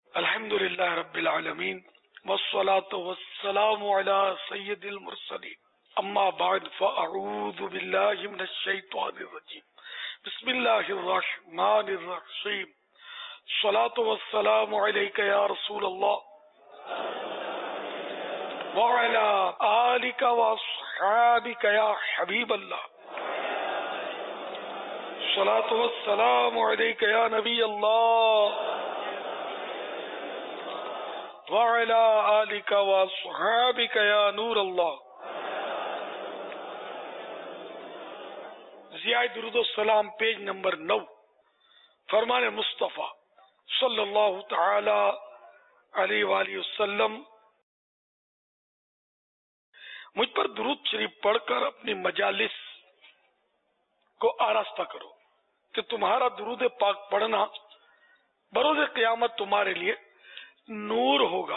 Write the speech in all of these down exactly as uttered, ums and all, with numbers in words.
الحمد للہ رب العالمین والصلاة والسلام علی سید المرسلین اما بعد فاعوذ باللہ من الشیطان الرجیم بسم اللہ الرحمن الرحیم الصلاة والسلام علیک یا رسول اللہ وعلی آلک واصحابک یا حبیب اللہ الصلاة والسلام علیک یا نبی اللہ وعلی آلک واصحابک یا نور اللہ. ضیاء درود و سلام پیج نمبر نو. فرمان مصطفیٰ صلی اللہ تعالی علیہ وآلہ وسلم: مجھ پر درود شریف پڑھ کر اپنی مجالس کو آراستہ کرو کہ تمہارا درود پاک پڑھنا بروز قیامت تمہارے لیے نور ہوگا.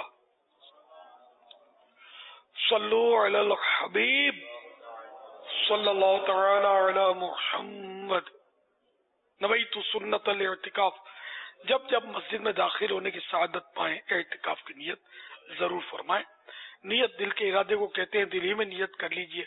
صلو علی الحبیب صلی اللہ تعالی علی محمد. نویت سنت الاعتکاف: جب جب مسجد میں داخل ہونے کی سعادت پائیں اعتکاف کی نیت ضرور فرمائیں. نیت دل کے ارادے کو کہتے ہیں. دل ہی میں نیت کر لیجئے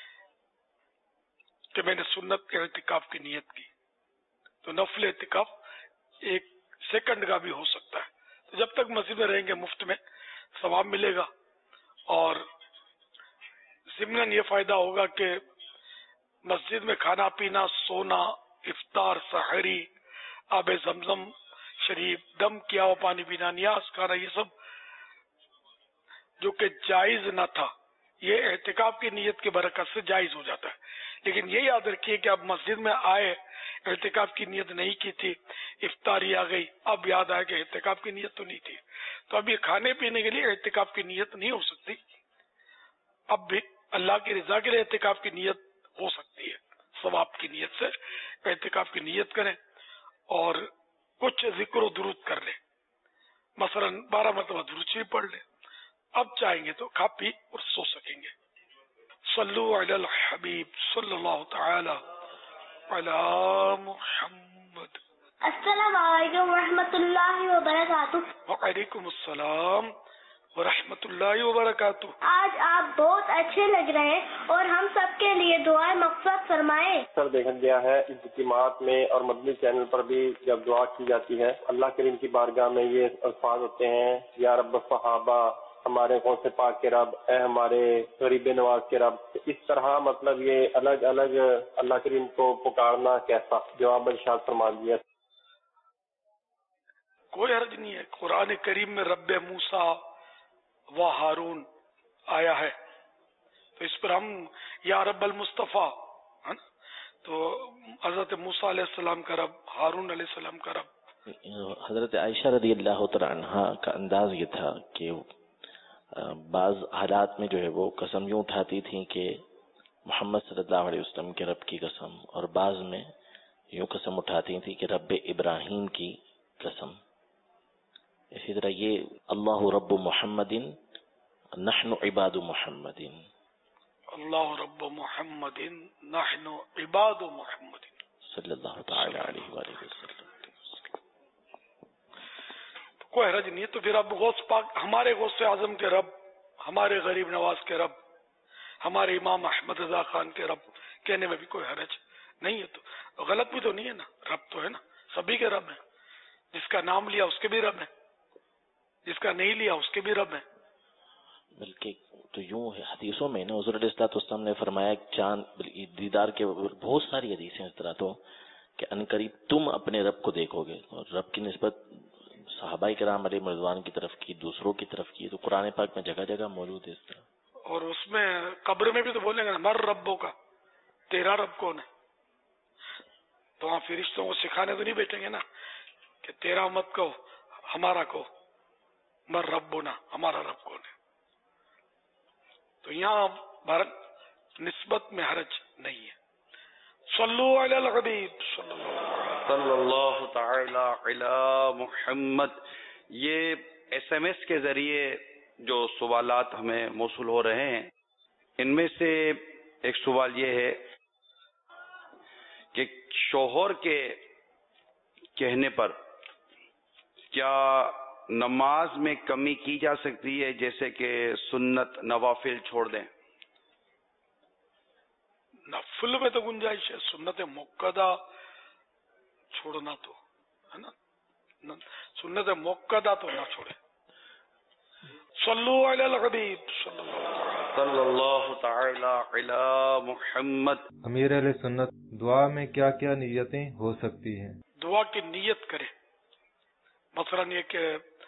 کہ میں نے سنت اعتکاف کی نیت کی. تو نفل اعتکاف ایک سیکنڈ کا بھی ہو سکتا ہے. تو جب تک مسجد میں رہیں گے مفت میں ثواب ملے گا، اور ضمناً یہ فائدہ ہوگا کہ مسجد میں کھانا پینا، سونا، افطار، سحری، آب زمزم شریف، دم کیا ہوا پانی پینا، نیاز کھانا، یہ سب جو کہ جائز نہ تھا یہ اعتکاف کی نیت کی برکت سے جائز ہو جاتا ہے. لیکن یہ یاد رکھیے کہ اب مسجد میں آئے، اعتکاف کی نیت نہیں کی تھی، افطاری آ گئی، اب یاد آیا کہ اعتکاف کی نیت تو نہیں تھی، تو اب یہ کھانے پینے کے لیے اعتکاف کی نیت نہیں ہو سکتی. اب بھی اللہ کی رضا کے لیے اعتکاف کی نیت ہو سکتی ہے. ثواب کی نیت سے اعتکاف کی نیت کریں اور کچھ ذکر و درود کر لیں. مثلا بارہ مرتبہ درود شریف پڑھ لیں. اب چاہیں گے تو کھا پی اور سو سکیں گے. صلو علی الحبیب صلی اللہ تعالی علی محمد. السلام علیکم ورحمۃ اللہ وبرکاتہ. وعلیکم السلام ورحمۃ اللہ وبرکاتہ. آج آپ بہت اچھے لگ رہے ہیں اور ہم سب کے لیے دعائیں مغفرت فرمائیں. اکثر دیکھا گیا ہے اجتماعات میں اور مدنی چینل پر بھی جب دعا کی جاتی ہے اللہ کریم کی بارگاہ میں یہ الفاظ ہوتے ہیں: یا رب صحابہ، ہمارے غوث پاک کے رب، اے ہمارے غریب نواز کے رب. اس طرح مطلب یہ الگ الگ اللہ کریم کو پکارنا کیسا؟ جواب ارشاد فرما دیا. کوئی حرج نہیں ہے. قرآن کریم میں رب موسیٰ و ہارون آیا ہے، تو اس پر ہم یا رب المصطفیٰ ہے نا، تو حضرت موسیٰ علیہ السلام کا رب، ہارون علیہ السلام کا رب. حضرت عائشہ رضی اللہ تعالی عنہا کا انداز یہ تھا کہ بعض حالات میں جو ہے وہ قسم یوں اٹھاتی تھیں کہ محمد صلی اللہ علیہ وسلم کے رب کی قسم، اور بعض میں یوں قسم اٹھاتی تھیں کہ رب ابراہیم کی قسم. اسی طرح یہ اللہ رب محمد نحن عباد محمد، اللہ رب محمد نحن عباد محمد صلی اللہ تعالی علیہ وآلہ وسلم. کوئی حرج نہیں ہے. تو پھر اب غوث پاک، ہمارے غوث اعظم کے رب، ہمارے غریب نواز کے رب، ہمارے امام احمد رضا خان کے رب کہنے میں بھی کوئی حرج نہیں ہے. تو غلط بھی تو نہیں ہے نا. رب تو ہے نا، سبھی کے رب ہیں. جس کا نام لیا اس کے بھی رب ہیں، جس کا نہیں لیا اس کے بھی رب ہیں. بلکہ تو یوں ہے حدیثوں میں نا، حضور علیہ الصلوۃ والسلام نے فرمایا چاند دیدار کے بہت ساری حدیثیں اس طرح تو کہ ان قریب تم اپنے رب کو دیکھو گے. اور رب کی نسبت صحابہ کرام علیہ رضوان کی طرف کی، دوسروں کی طرف کی، تو قرآن پاک میں جگہ جگہ موجود ہے اس طرح. اور اس میں قبر میں بھی تو بولیں گے مر ربوں کا، تیرا رب کون ہے. تو وہاں فرشتوں کو سکھانے تو نہیں بیٹھیں گے نا کہ تیرا مت کہو، ہمارا کہو، مر ربنا، ہمارا رب کون ہے. تو یہاں بھارت نسبت میں حرج نہیں ہے. صلو علی الحبیب صلی اللہ تعالی علی محمد. یہ ایس ایم ایس کے ذریعے جو سوالات ہمیں موصول ہو رہے ہیں، ان میں سے ایک سوال یہ ہے کہ شوہر کے کہنے پر کیا نماز میں کمی کی جا سکتی ہے، جیسے کہ سنت نوافل چھوڑ دیں؟ نفل میں تو گنجائش ہے، سنت موقدہ چھوڑنا تو ہے نا، سنت موقدہ تو نہ چھوڑے. صلو علی الحبیب صلی اللہ تعالی علی محمد. امیر اہل سنت، دعا میں کیا کیا نیتیں ہو سکتی ہیں؟ دعا کی نیت کرے، مثلا یہ کہ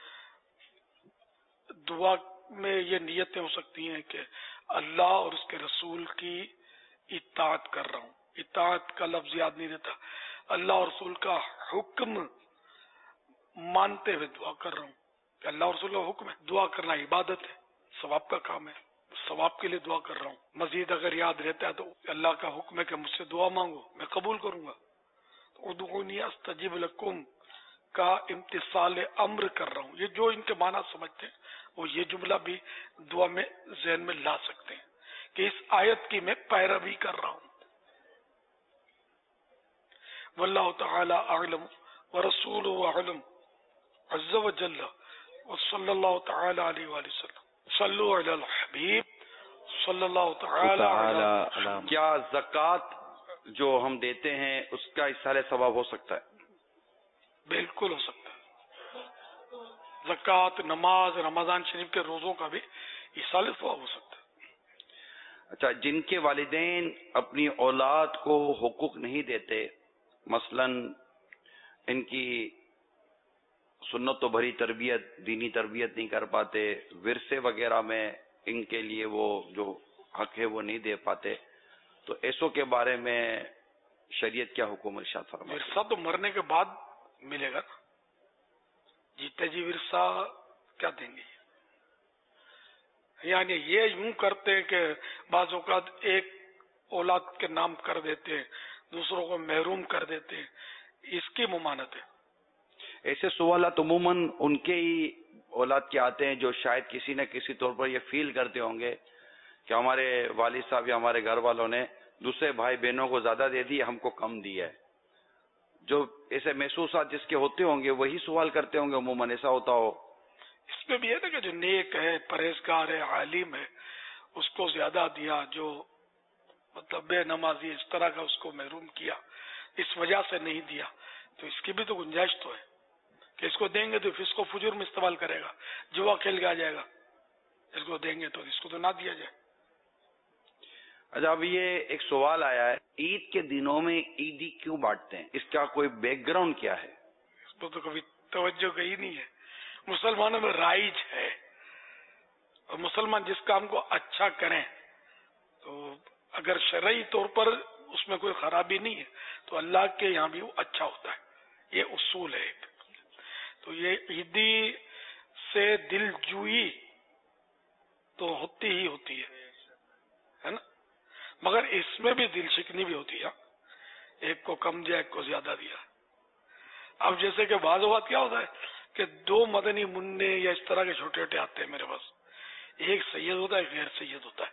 دعا میں یہ نیتیں ہو سکتی ہیں کہ اللہ اور اس کے رسول کی اطاعت کر رہا ہوں. اطاعت کا لفظ یاد نہیں رہتا. اللہ اور رسول کا حکم مانتے ہوئے دعا کر رہا ہوں کہ اللہ اور رسول کا حکم ہے. دعا کرنا عبادت ہے، ثواب کا کام ہے، ثواب کے لیے دعا کر رہا ہوں. مزید اگر یاد رہتا ہے تو اللہ کا حکم ہے کہ مجھ سے دعا مانگو، میں قبول کروں گا. ادعونی استجب لکم کا امتثال امر کر رہا ہوں. یہ جو ان کے معنی سمجھتے ہیں وہ یہ جملہ بھی دعا میں ذہن میں لا سکتے ہیں کہ اس آیت کی میں پیروی کر رہا ہوں. واللہ تعالی اعلم ورسولہ اعلم عز وجل وصلی اللہ تعالی علیہ وآلہ وسلم. صلو علی الحبیب صلی اللہ تعالی علیہ. کیا زکوٰۃ جو ہم دیتے ہیں اس کا اصالہ ثواب ہو سکتا ہے؟ بالکل ہو سکتا ہے. زکوٰۃ، نماز، رمضان شریف کے روزوں کا بھی اصالہ ثواب ہو سکتا ہے. اچھا، جن کے والدین اپنی اولاد کو حقوق نہیں دیتے، مثلا ان کی سنت و بھری تربیت، دینی تربیت نہیں کر پاتے، ورثے وغیرہ میں ان کے لیے وہ جو حق ہے وہ نہیں دے پاتے، تو ایسوں کے بارے میں شریعت کیا حکم ارشاد فرماتی ہے؟ ورثہ تو مرنے کے بعد ملے گا نا، جیتے جی ورثہ کیا دیں گے؟ یعنی یہ یوں کرتے ہیں کہ بعض اوقات ایک اولاد کے نام کر دیتے ہیں، دوسروں کو محروم کر دیتے ہیں، اس کی ممانت ہے. ایسے سوالات عموماً ان کے ہی اولاد کے آتے ہیں جو شاید کسی نہ کسی طور پر یہ فیل کرتے ہوں گے کہ ہمارے والد صاحب یا ہمارے گھر والوں نے دوسرے بھائی بہنوں کو زیادہ دے دی، ہم کو کم دیا ہے. جو ایسے محسوسات جس کے ہوتے ہوں گے وہی سوال کرتے ہوں گے عموماً، ایسا ہوتا ہو. اس میں بھی ہے نا کہ جو نیک ہے، پرہیزگار ہے، عالم ہے، اس کو زیادہ دیا، جو مطلب بے نمازی اس طرح کا اس کو محروم کیا، اس وجہ سے نہیں دیا، تو اس کی بھی تو گنجائش تو ہے کہ اس کو دیں گے تو فسق و فجور میں استعمال کرے گا، جوا کھیل کے آ جائے گا. اس کو دیں گے تو اس کو تو نہ دیا جائے. اچھا، اب یہ ایک سوال آیا ہے، عید کے دنوں میں عیدی کیوں بانٹتے ہیں؟ اس کا کوئی بیک گراؤنڈ کیا ہے؟ اس کو تو کبھی توجہ گئی نہیں ہے. مسلمانوں میں رائج ہے، اور مسلمان جس کام کو اچھا کریں تو اگر شرعی طور پر اس میں کوئی خرابی نہیں ہے تو اللہ کے یہاں بھی وہ اچھا ہوتا ہے. یہ اصول ہے ایک. تو یہ عیدی سے دل جوئی تو ہوتی ہی ہوتی ہے نا، مگر اس میں بھی دل شکنی بھی ہوتی ہے. ایک کو کم دیا، ایک کو زیادہ دیا. اب جیسے کہ بعض اوقات کیا ہوتا ہے کہ دو مدنی منع یا اس طرح کے چھوٹے چھوٹے آتے ہیں میرے پاس، ایک سید ہوتا ہے، ایک غیر سید ہوتا ہے.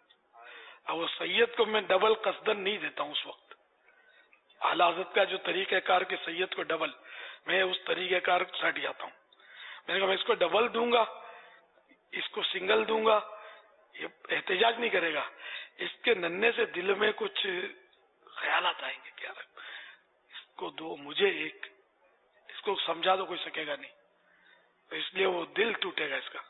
اب وہ سید کو میں ڈبل قصدن نہیں دیتا ہوں اس وقت. اعلی حضرت کا جو طریقہ کار کے سید کو ڈبل، میں اس طریقہ کار سے ہٹ جاتا ہوں. میں نے کہا میں اس کو ڈبل دوں گا، اس کو سنگل دوں گا، یہ احتجاج نہیں کرے گا. اس کے ننھے سے دل میں کچھ خیالات آئیں گے، کیا اس کو دو، مجھے ایک، اس کو سمجھا تو کوئی سکے گا نہیں، تو اس لیے وہ دل ٹوٹے گا اس کا.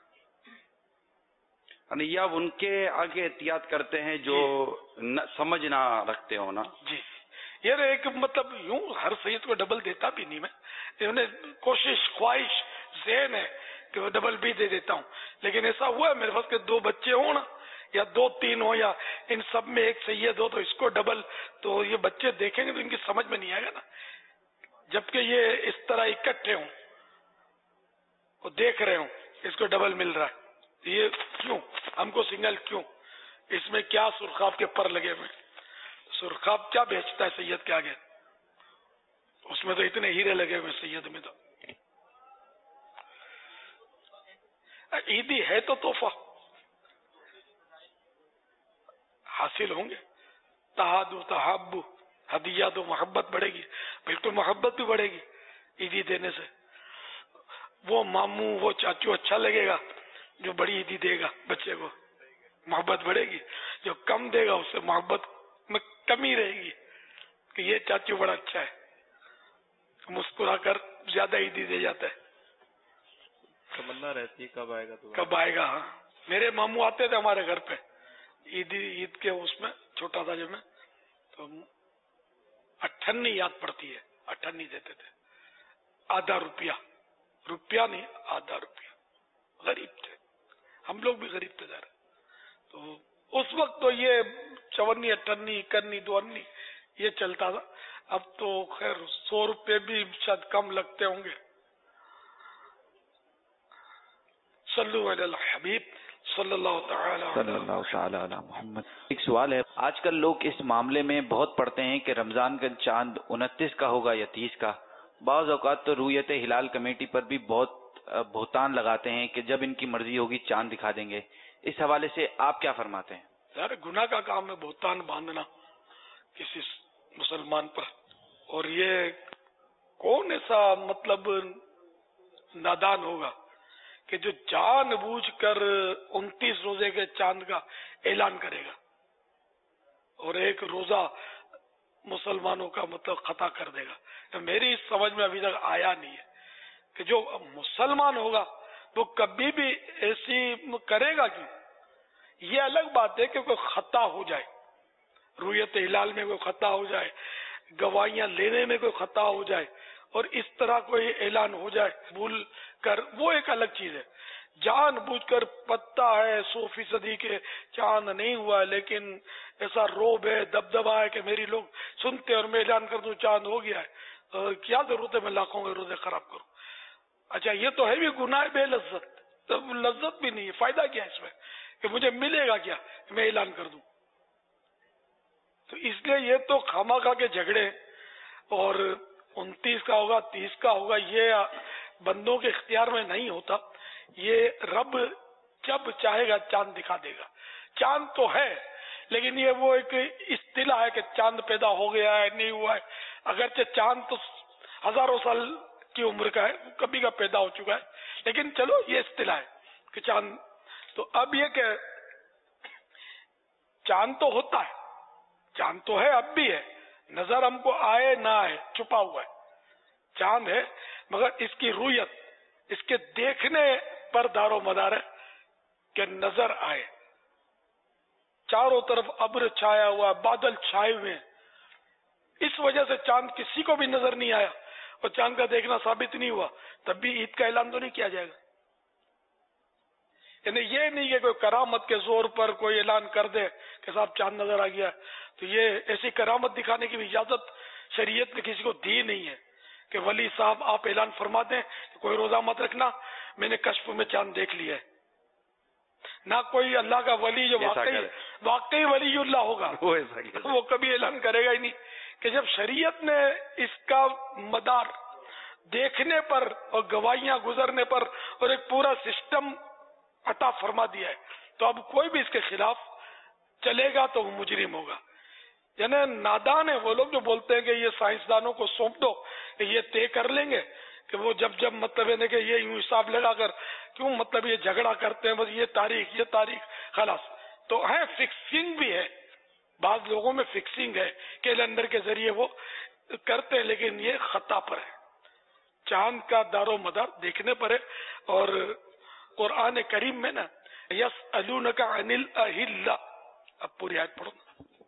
یعنی یہ آپ ان کے آگے احتیاط کرتے ہیں جو نہ سمجھ نہ رکھتے ہو نا؟ جی، یہ ایک مطلب یوں ہر سید کو ڈبل دیتا بھی نہیں میں، انہیں کوشش خواہش ذہن ہے کہ وہ ڈبل بھی دے دیتا ہوں. لیکن ایسا ہوا ہے میرے پاس کہ دو بچے ہوں نا، یا دو تین ہو، یا ان سب میں ایک سید ہو، تو اس کو ڈبل، تو یہ بچے دیکھیں گے تو ان کی سمجھ میں نہیں آئے گا نا. جبکہ یہ اس طرح اکٹھے ہوں، وہ دیکھ رہے ہوں اس کو ڈبل مل رہا ہے، یہ کیوں، ہم کو سنگل کیوں، اس میں کیا سرخاب کے پر لگے ہوئے. سرخاب کیا بیچتا ہے سید کے آگے؟ اس میں تو اتنے ہیرے لگے ہوئے سید میں. تو عیدی ہے تو تحفہ حاصل ہوں گے، تہادو تحابو، ہدیہ تو محبت بڑھے گی، بالکل محبت بھی بڑھے گی عیدی دینے سے. وہ ماموں وہ چاچو اچھا لگے گا جو بڑی عیدی دے گا بچے کو، محبت بڑھے گی. جو کم دے گا اس سے محبت میں کمی رہے گی کہ یہ چاچو بڑا اچھا ہے، مسکرا کر زیادہ عیدی دے جاتا ہے. تمنا رہتی ہے کب آئے گا تو کب آئے گا. ہاں میرے ماموں آتے تھے ہمارے گھر پہ عید عید کے اس میں، چھوٹا تھا جب میں، تو اٹھنی یاد پڑتی ہے، اٹھنی دیتے تھے، آدھا روپیہ، روپیہ نہیں آدھا روپیہ. غریب تھے ہم لوگ بھی، غریب تھے ذرا. تو اس وقت تو یہ چونی اٹھنی اکنی دو انی یہ چلتا تھا. اب تو خیر سو روپے بھی شاید کم لگتے ہوں گے. صلو علی الحبیب صلی اللہ تعالی صلی اللہ تعالی علی محمد. ایک سوال ہے، آج کل لوگ اس معاملے میں بہت پڑھتے ہیں کہ رمضان کا چاند انتیس کا ہوگا یا تیس کا. بعض اوقات تو رویت ہلال کمیٹی پر بھی بہت بہتان لگاتے ہیں کہ جب ان کی مرضی ہوگی چاند دکھا دیں گے. اس حوالے سے آپ کیا فرماتے ہیں؟ یار گناہ کا کام ہے بہتان باندھنا کسی مسلمان پر. اور یہ کون ایسا مطلب نادان ہوگا کہ جو جان بوجھ کر انتیس روزے کے چاند کا اعلان کرے گا اور ایک روزہ مسلمانوں کا مطلب خطا کر دے گا. میری اس سمجھ میں ابھی تک آیا نہیں ہے کہ جو مسلمان ہوگا وہ کبھی بھی ایسی کرے گا. کیوں؟ یہ الگ بات ہے کہ کوئی خطا ہو جائے، رویت ہلال میں کوئی خطا ہو جائے، گواہیاں لینے میں کوئی خطا ہو جائے اور اس طرح کوئی اعلان ہو جائے بھول کر، وہ ایک الگ چیز ہے. جان بوجھ کر پتہ ہے سو فیصدی کے چاند نہیں ہوا ہے، لیکن ایسا روب ہے دبدبا ہے کہ میری لوگ سنتے اور میں اعلان کر دوں چاند ہو گیا ہے، کیا ضرورت ہے میں لاکھوں کے روزے خراب کروں. اچھا یہ تو ہے بھی گناہ بے لذت، تب لذت بھی نہیں ہے. فائدہ کیا ہے اس میں کہ مجھے ملے گا کیا میں اعلان کر دوں. تو اس لیے یہ تو خامہ خواہ کے جھگڑے، اور انتیس کا ہوگا تیس کا ہوگا یہ بندوں کے اختیار میں نہیں ہوتا. یہ رب جب چاہے گا چاند دکھا دے گا. چاند تو ہے لیکن یہ وہ ایک اصطلاح ہے کہ چاند پیدا ہو گیا ہے نہیں ہوا ہے. اگرچہ چاند تو ہزاروں سال کی عمر کا ہے، کبھی کا پیدا ہو چکا ہے، لیکن چلو یہ اصطلاح ہے کہ چاند. تو اب یہ کہ چاند تو ہوتا ہے، چاند تو ہے اب بھی ہے، نظر ہم کو آئے نہ آئے چھپا ہوا ہے. چاند ہے مگر اس کی رویت، اس کے دیکھنے پر دار و مدار ہے کہ نظر آئے. چاروں طرف ابر چھایا ہوا، بادل چھائے ہوئے ہیں، اس وجہ سے چاند کسی کو بھی نظر نہیں آیا اور چاند کا دیکھنا ثابت نہیں ہوا، تب بھی عید کا اعلان تو نہیں کیا جائے گا. یعنی یہ نہیں کہ کوئی کرامت کے زور پر کوئی اعلان کر دے کہ صاحب چاند نظر آ گیا، تو یہ ایسی کرامت دکھانے کی بھی اجازت شریعت نے کسی کو دی نہیں ہے کہ ولی صاحب آپ اعلان فرما دیں کہ کوئی روزہ مت رکھنا، میں نے کشف میں چاند دیکھ لیا ہے. نہ کوئی اللہ کا ولی جو واقعی واقعی ولی اللہ ہوگا وہ کبھی اعلان کرے گا ہی نہیں. کہ جب شریعت نے اس کا مدار دیکھنے پر اور گواہیاں گزرنے پر اور ایک پورا سسٹم عطا فرما دیا ہے، تو اب کوئی بھی اس کے خلاف چلے گا تو وہ مجرم ہوگا. یعنی نادان ہیں وہ لوگ جو بولتے ہیں کہ یہ سائنسدانوں کو سونپ دو کہ یہ طے کر لیں گے کہ وہ جب جب مطلب ہے کہ یہ یوں حساب لگا کر کیوں مطلب یہ جھگڑا کرتے ہیں بس یہ تاریخ یہ تاریخ خلاص. تو ہے فکسنگ بھی ہے، بعض لوگوں میں فکسنگ ہے کہ کیلنڈر کے ذریعے وہ کرتے ہیں، لیکن یہ خطا پر ہے. چاند کا دار و مدار دیکھنے پر ہے. اور قرآن کریم میں نا یسألونک عن الاہلہ، اب پوری آیت پڑھو.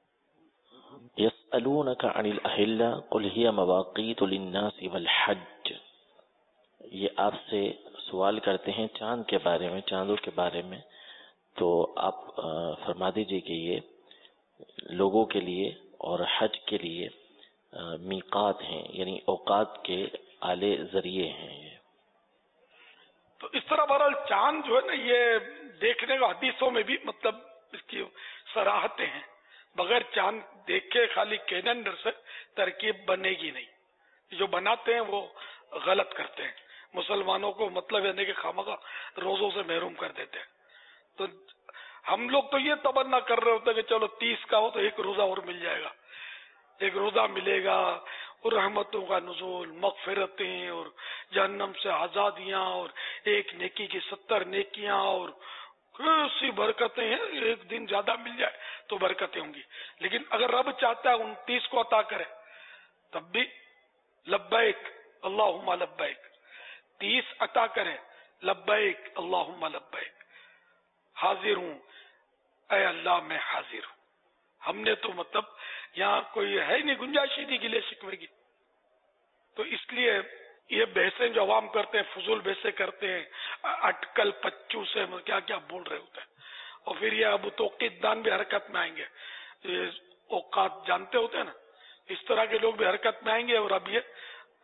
یسألونک عن الاہلہ قل ہی مواقیت للناس والحج، یہ آپ سے سوال کرتے ہیں چاند کے بارے میں، چاندوں کے بارے میں، تو آپ فرما دیجئے کہ یہ لوگوں کے لیے اور حج کے لیے میقات ہیں، یعنی اوقات کے اعلی ذریعے ہیں. یہ تو اس طرح بہرحال چاند جو ہے نا یہ دیکھنے کا حدیثوں میں بھی مطلب اس کی صراحتیں ہیں. بغیر چاند دیکھے خالی کیلنڈر سے ترکیب بنے گی نہیں. جو بناتے ہیں وہ غلط کرتے ہیں، مسلمانوں کو مطلب ہے کہ خامخواہ روزوں سے محروم کر دیتے ہیں. تو ہم لوگ تو یہ تمنا کر رہے ہوتے ہیں کہ چلو تیس کا ہو تو ایک روزہ اور مل جائے گا، ایک روزہ ملے گا اور رحمتوں کا نزول، مغفرتیں اور جہنم سے آزادیاں اور ایک نیکی کی ستر نیکیاں اور کیسی برکتیں ہیں. ایک دن زیادہ مل جائے تو برکتیں ہوں گی. لیکن اگر رب چاہتا ہے انتیس کو عطا کرے تب بھی لبیک اللہم لبیک. تیس عطا کرے لبیک اللہم لبیک. حاضر ہوں اے اللہ میں حاضر ہوں. ہم نے تو مطلب یہاں کوئی ہے نہیں گنجائش ہی نہیں گلے شکوے کی. تو اس لیے یہ بحثیں جو عوام کرتے ہیں فضول بحثیں کرتے ہیں اٹکل پچو سے کیا کیا بول رہے ہوتے ہیں. اور پھر یہ ابو توقید دان بھی حرکت میں آئیں گے. یہ اوقات جانتے ہوتے ہیں نا, اس طرح کے لوگ بھی حرکت میں آئیں گے اور اب یہ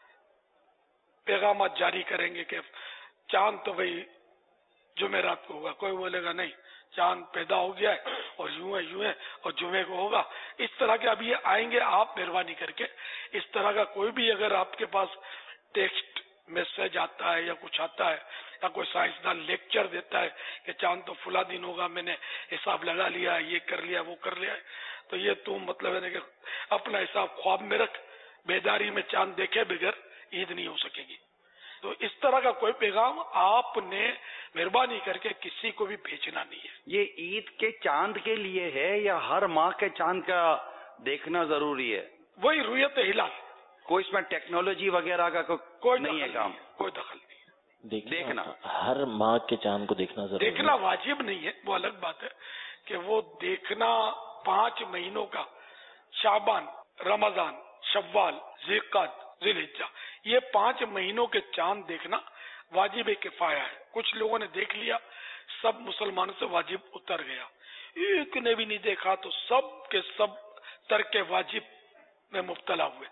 پیغامات جاری کریں گے کہ چاند تو بھائی جمعرات کو ہوگا. کوئی بولے گا نہیں چاند پیدا ہو گیا ہے اور یوں ہے یوں ہے اور جمعے کو ہوگا. اس طرح کے اب یہ آئیں گے. آپ مہربانی کر کے اس طرح کا کوئی بھی اگر آپ کے پاس ٹیکسٹ میسج آتا ہے یا کچھ آتا ہے یا کوئی سائنسدان لیکچر دیتا ہے کہ چاند تو فلاں دن ہوگا, میں نے حساب لگا لیا, یہ کر لیا وہ کر لیا, تو یہ تو مطلب ہے کہ اپنا حساب خواب میں رکھ. بیداری میں چاند دیکھے بغیر عید نہیں ہو سکے گی. تو اس طرح کا کوئی پیغام آپ نے مہربانی کر کے کسی کو بھی بھیجنا نہیں ہے. یہ عید کے چاند کے لیے ہے یا ہر ماہ کے چاند کا دیکھنا ضروری ہے؟ وہی رویت ہلال. کوئی اس میں ٹیکنالوجی وغیرہ کا کوئی نہیں ہے کام؟ کوئی دخل نہیں ہے. دیکھنا ہر ماہ کے چاند کو دیکھنا ضروری دیکھنا واجب نہیں ہے, وہ الگ بات ہے کہ وہ دیکھنا پانچ مہینوں کا شعبان, رمضان, شوال, ذوالقعدہ, ذی الحجہ, یہ پانچ مہینوں کے چاند دیکھنا واجب کفایہ ہے. کچھ لوگوں نے دیکھ لیا, سب مسلمانوں سے واجب اتر گیا. ایک نے بھی نہیں دیکھا تو سب کے سب ترک واجب میں مبتلا ہوئے,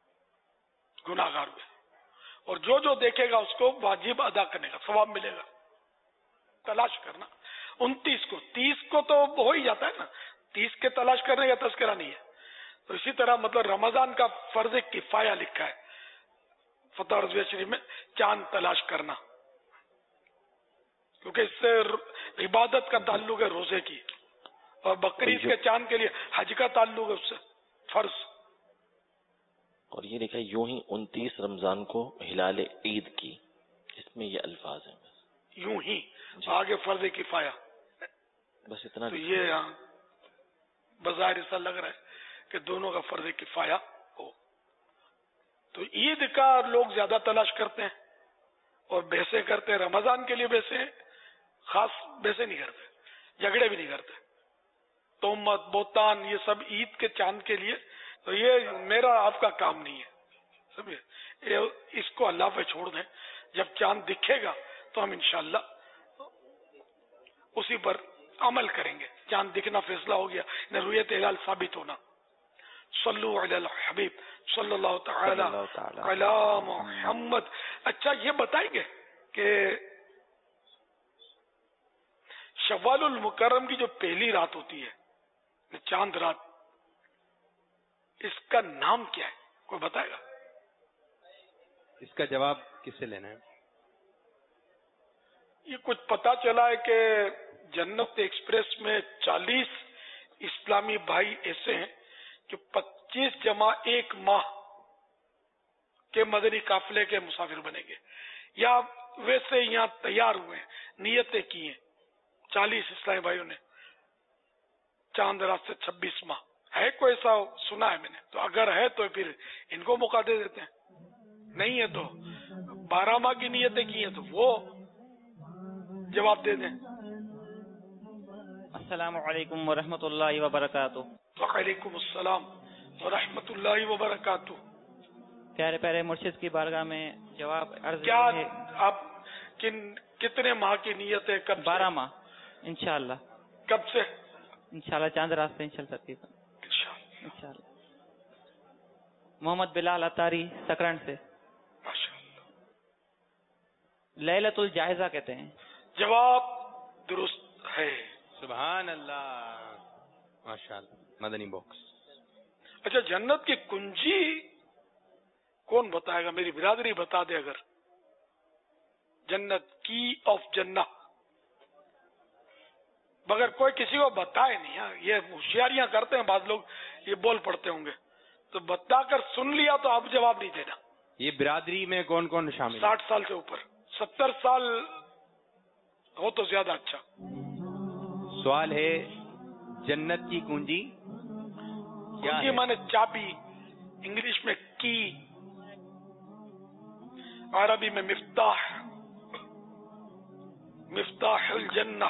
گناہگار ہوئے. اور جو جو دیکھے گا اس کو واجب ادا کرنے کا ثواب ملے گا. تلاش کرنا انتیس کو, تیس کو تو ہو ہی جاتا ہے نا, تیس کے تلاش کرنے کا تذکرہ نہیں ہے. تو اسی طرح مطلب رمضان کا فرض کفایہ لکھا ہے فتح رضویہ شریف میں, چاند تلاش کرنا, کیونکہ اس سے عبادت کا تعلق ہے روزے کی, اور بقرعید کے چاند کے لیے حج کا تعلق ہے اس سے فرض. اور یہ لکھا ہے یوں ہی انتیس رمضان کو ہلال عید کی, اس میں یہ الفاظ ہیں بس یوں ہی جی. آگے فرض کفایہ بس اتنا. تو یہ بظاہر ایسا لگ رہا ہے کہ دونوں کا فرض کفایہ ہو. تو عید کا لوگ زیادہ تلاش کرتے ہیں اور بحثیں کرتے ہیں. رمضان کے لیے بحثیں خاص بحثیں نہیں کرتے, جھگڑے بھی نہیں کرتے. تہمت بہتان یہ سب عید کے چاند کے لیے, تو یہ میرا آپ کا کام نہیں ہے. سمجھے, اس کو اللہ پہ چھوڑ دیں. جب چاند دکھے گا تو ہم انشاءاللہ اسی پر عمل کریں گے. چاند دکھنا فیصلہ ہو گیا, رویت ہلال ثابت ہونا. صلو علی الحبیب صلی اللہ تعالی علی محمد. اچھا یہ بتائیں گے کہ شوال المکرم کی جو پہلی رات ہوتی ہے چاند رات, اس کا نام کیا ہے؟ کوئی بتائے گا؟ اس کا جواب کس سے لینا ہے؟ یہ کچھ پتا چلا ہے کہ جنت ایکسپریس میں چالیس اسلامی بھائی ایسے ہیں کہ پچیس جمع ایک ماہ کے مدنی قافلے کے مسافر بنیں گے, یا ویسے یہاں تیار ہوئے ہیں, نیتیں کی ہیں چالیس اسلامی بھائیوں نے چاند رات سے چھبیس ماہ. ہے کوئی ایسا سنا ہے میں نے؟ تو اگر ہے تو پھر ان کو موقع دے دیتے ہیں, نہیں ہے تو بارہ ماہ کی نیتیں کی ہیں تو وہ جواب دے دیں. السلام علیکم ورحمۃ اللہ وبرکاتہ. وعلیکم السلام ورحمۃ اللہ وبرکاتہ. پیارے پیارے مرشد کی بارگاہ میں جواب عرض کیا ہے. آپ کن کتنے ماہ کی نیت ہے؟ کب؟ بارہ ماہ انشاءاللہ. کب سے؟ انشاءاللہ چاند رات سے انشاءاللہ. انشاءاللہ. محمد بلال اتاری سکرن سے. لیلۃ الجائزہ کہتے ہیں. جواب درست ہے. سبحان اللہ, ماشاءاللہ. مدنی باکس. اچھا, جنت کی کنجی کون بتائے گا؟ میری برادری بتا دے. اگر جنت کی آف جنہ مگر کوئی کسی کو بتائے نہیں. یہ ہوشیاریاں کرتے ہیں بعض لوگ, یہ بول پڑتے ہوں گے تو بتا کر سن لیا تو آپ جواب نہیں دینا. یہ برادری میں کون کون شامل؟ ساٹھ سال سے اوپر. ستر سال ہو تو زیادہ اچھا. سوال ہے جنت کی کنجی کیا کنجی ہے؟ مانے چابی، انگلش میں کی، عربی میں مفتاح. مفتاح الجنہ.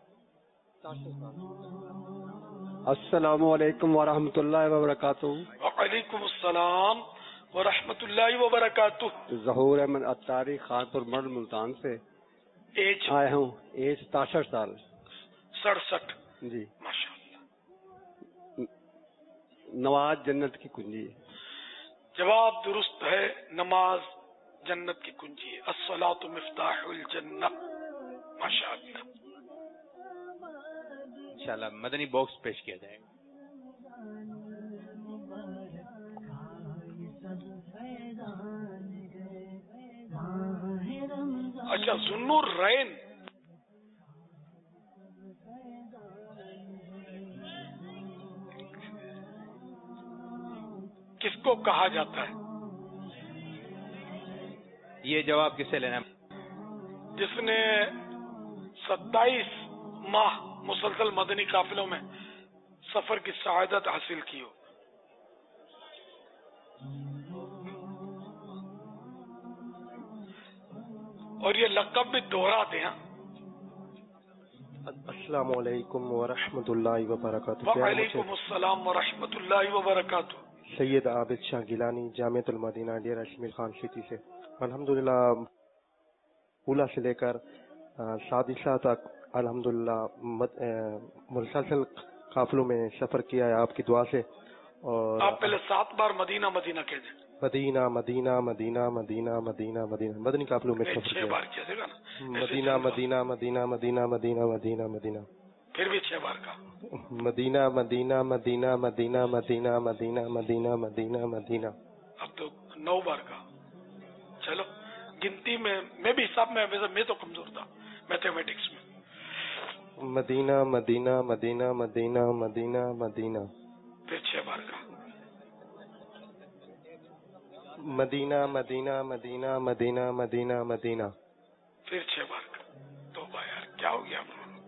السلام علیکم ورحمۃ اللہ وبرکاتہ. وعلیکم السلام ورحمۃ اللہ وبرکاتہ. ظہور احمد اتاری خانپور مرد ملتان سے ایج آیا ہوں. ایج ستاسٹھ سال. سڑسٹھ. جی ماشاء اللہ. نواز جنت کی کنجی. جواب درست ہے. نماز جنت کی کنجی ہے. الصلاۃ مفتاح الجنہ. ماشاء اللہ. انشاءاللہ مدنی باکس پیش کیا جائے گا. اچھا ذوالنور رین کس کو کہا جاتا ہے؟ یہ جواب کس سے لینا ہے؟ جس نے ستائیس ماہ مسلسل مدنی قافلوں میں سفر کی سعادت حاصل کی ہو. اور یہ لقب بھی دوہرا دیں. السلام علیکم ورحمۃ اللہ وبرکاتہ. وعلیکم السلام ورحمۃ اللہ وبرکاتہ. سید عابد شاہ گیلانی جامعۃ المدینہ ڈیرہ شمیل خان سٹی سے. الحمدللہ اولا سے لے کر سادسہ تک الحمدللہ مسلسل قافلوں میں سفر کیا ہے آپ کی دعا سے. اور آپ پہلے سات بار مدینہ مدینہ کہہ دیں. مدینہ مدینہ مدینہ مدینہ مدینہ مدینہ مدنی قافلوں میں سفر چھ بار کیا گا نا. مدینہ مدینہ مدینہ مدینہ مدینہ مدینہ مدینہ پھر بھی چھ بار کا. مدینہ مدینہ مدینہ مدینہ مدینہ مدینہ مدینہ مدینہ مدینہ. اب تو نو بار کا. چلو گنتی میں میں بھی حساب میں میں تو کمزور تھا میتھمیٹکس میں. مدینہ مدینہ مدینہ مدینہ مدینہ مدینہ پھر چھ بار کا. مدینہ مدینہ مدینہ مدینہ مدینہ مدینہ پھر چھ بار کا. تو یار کیا ہو گیا؟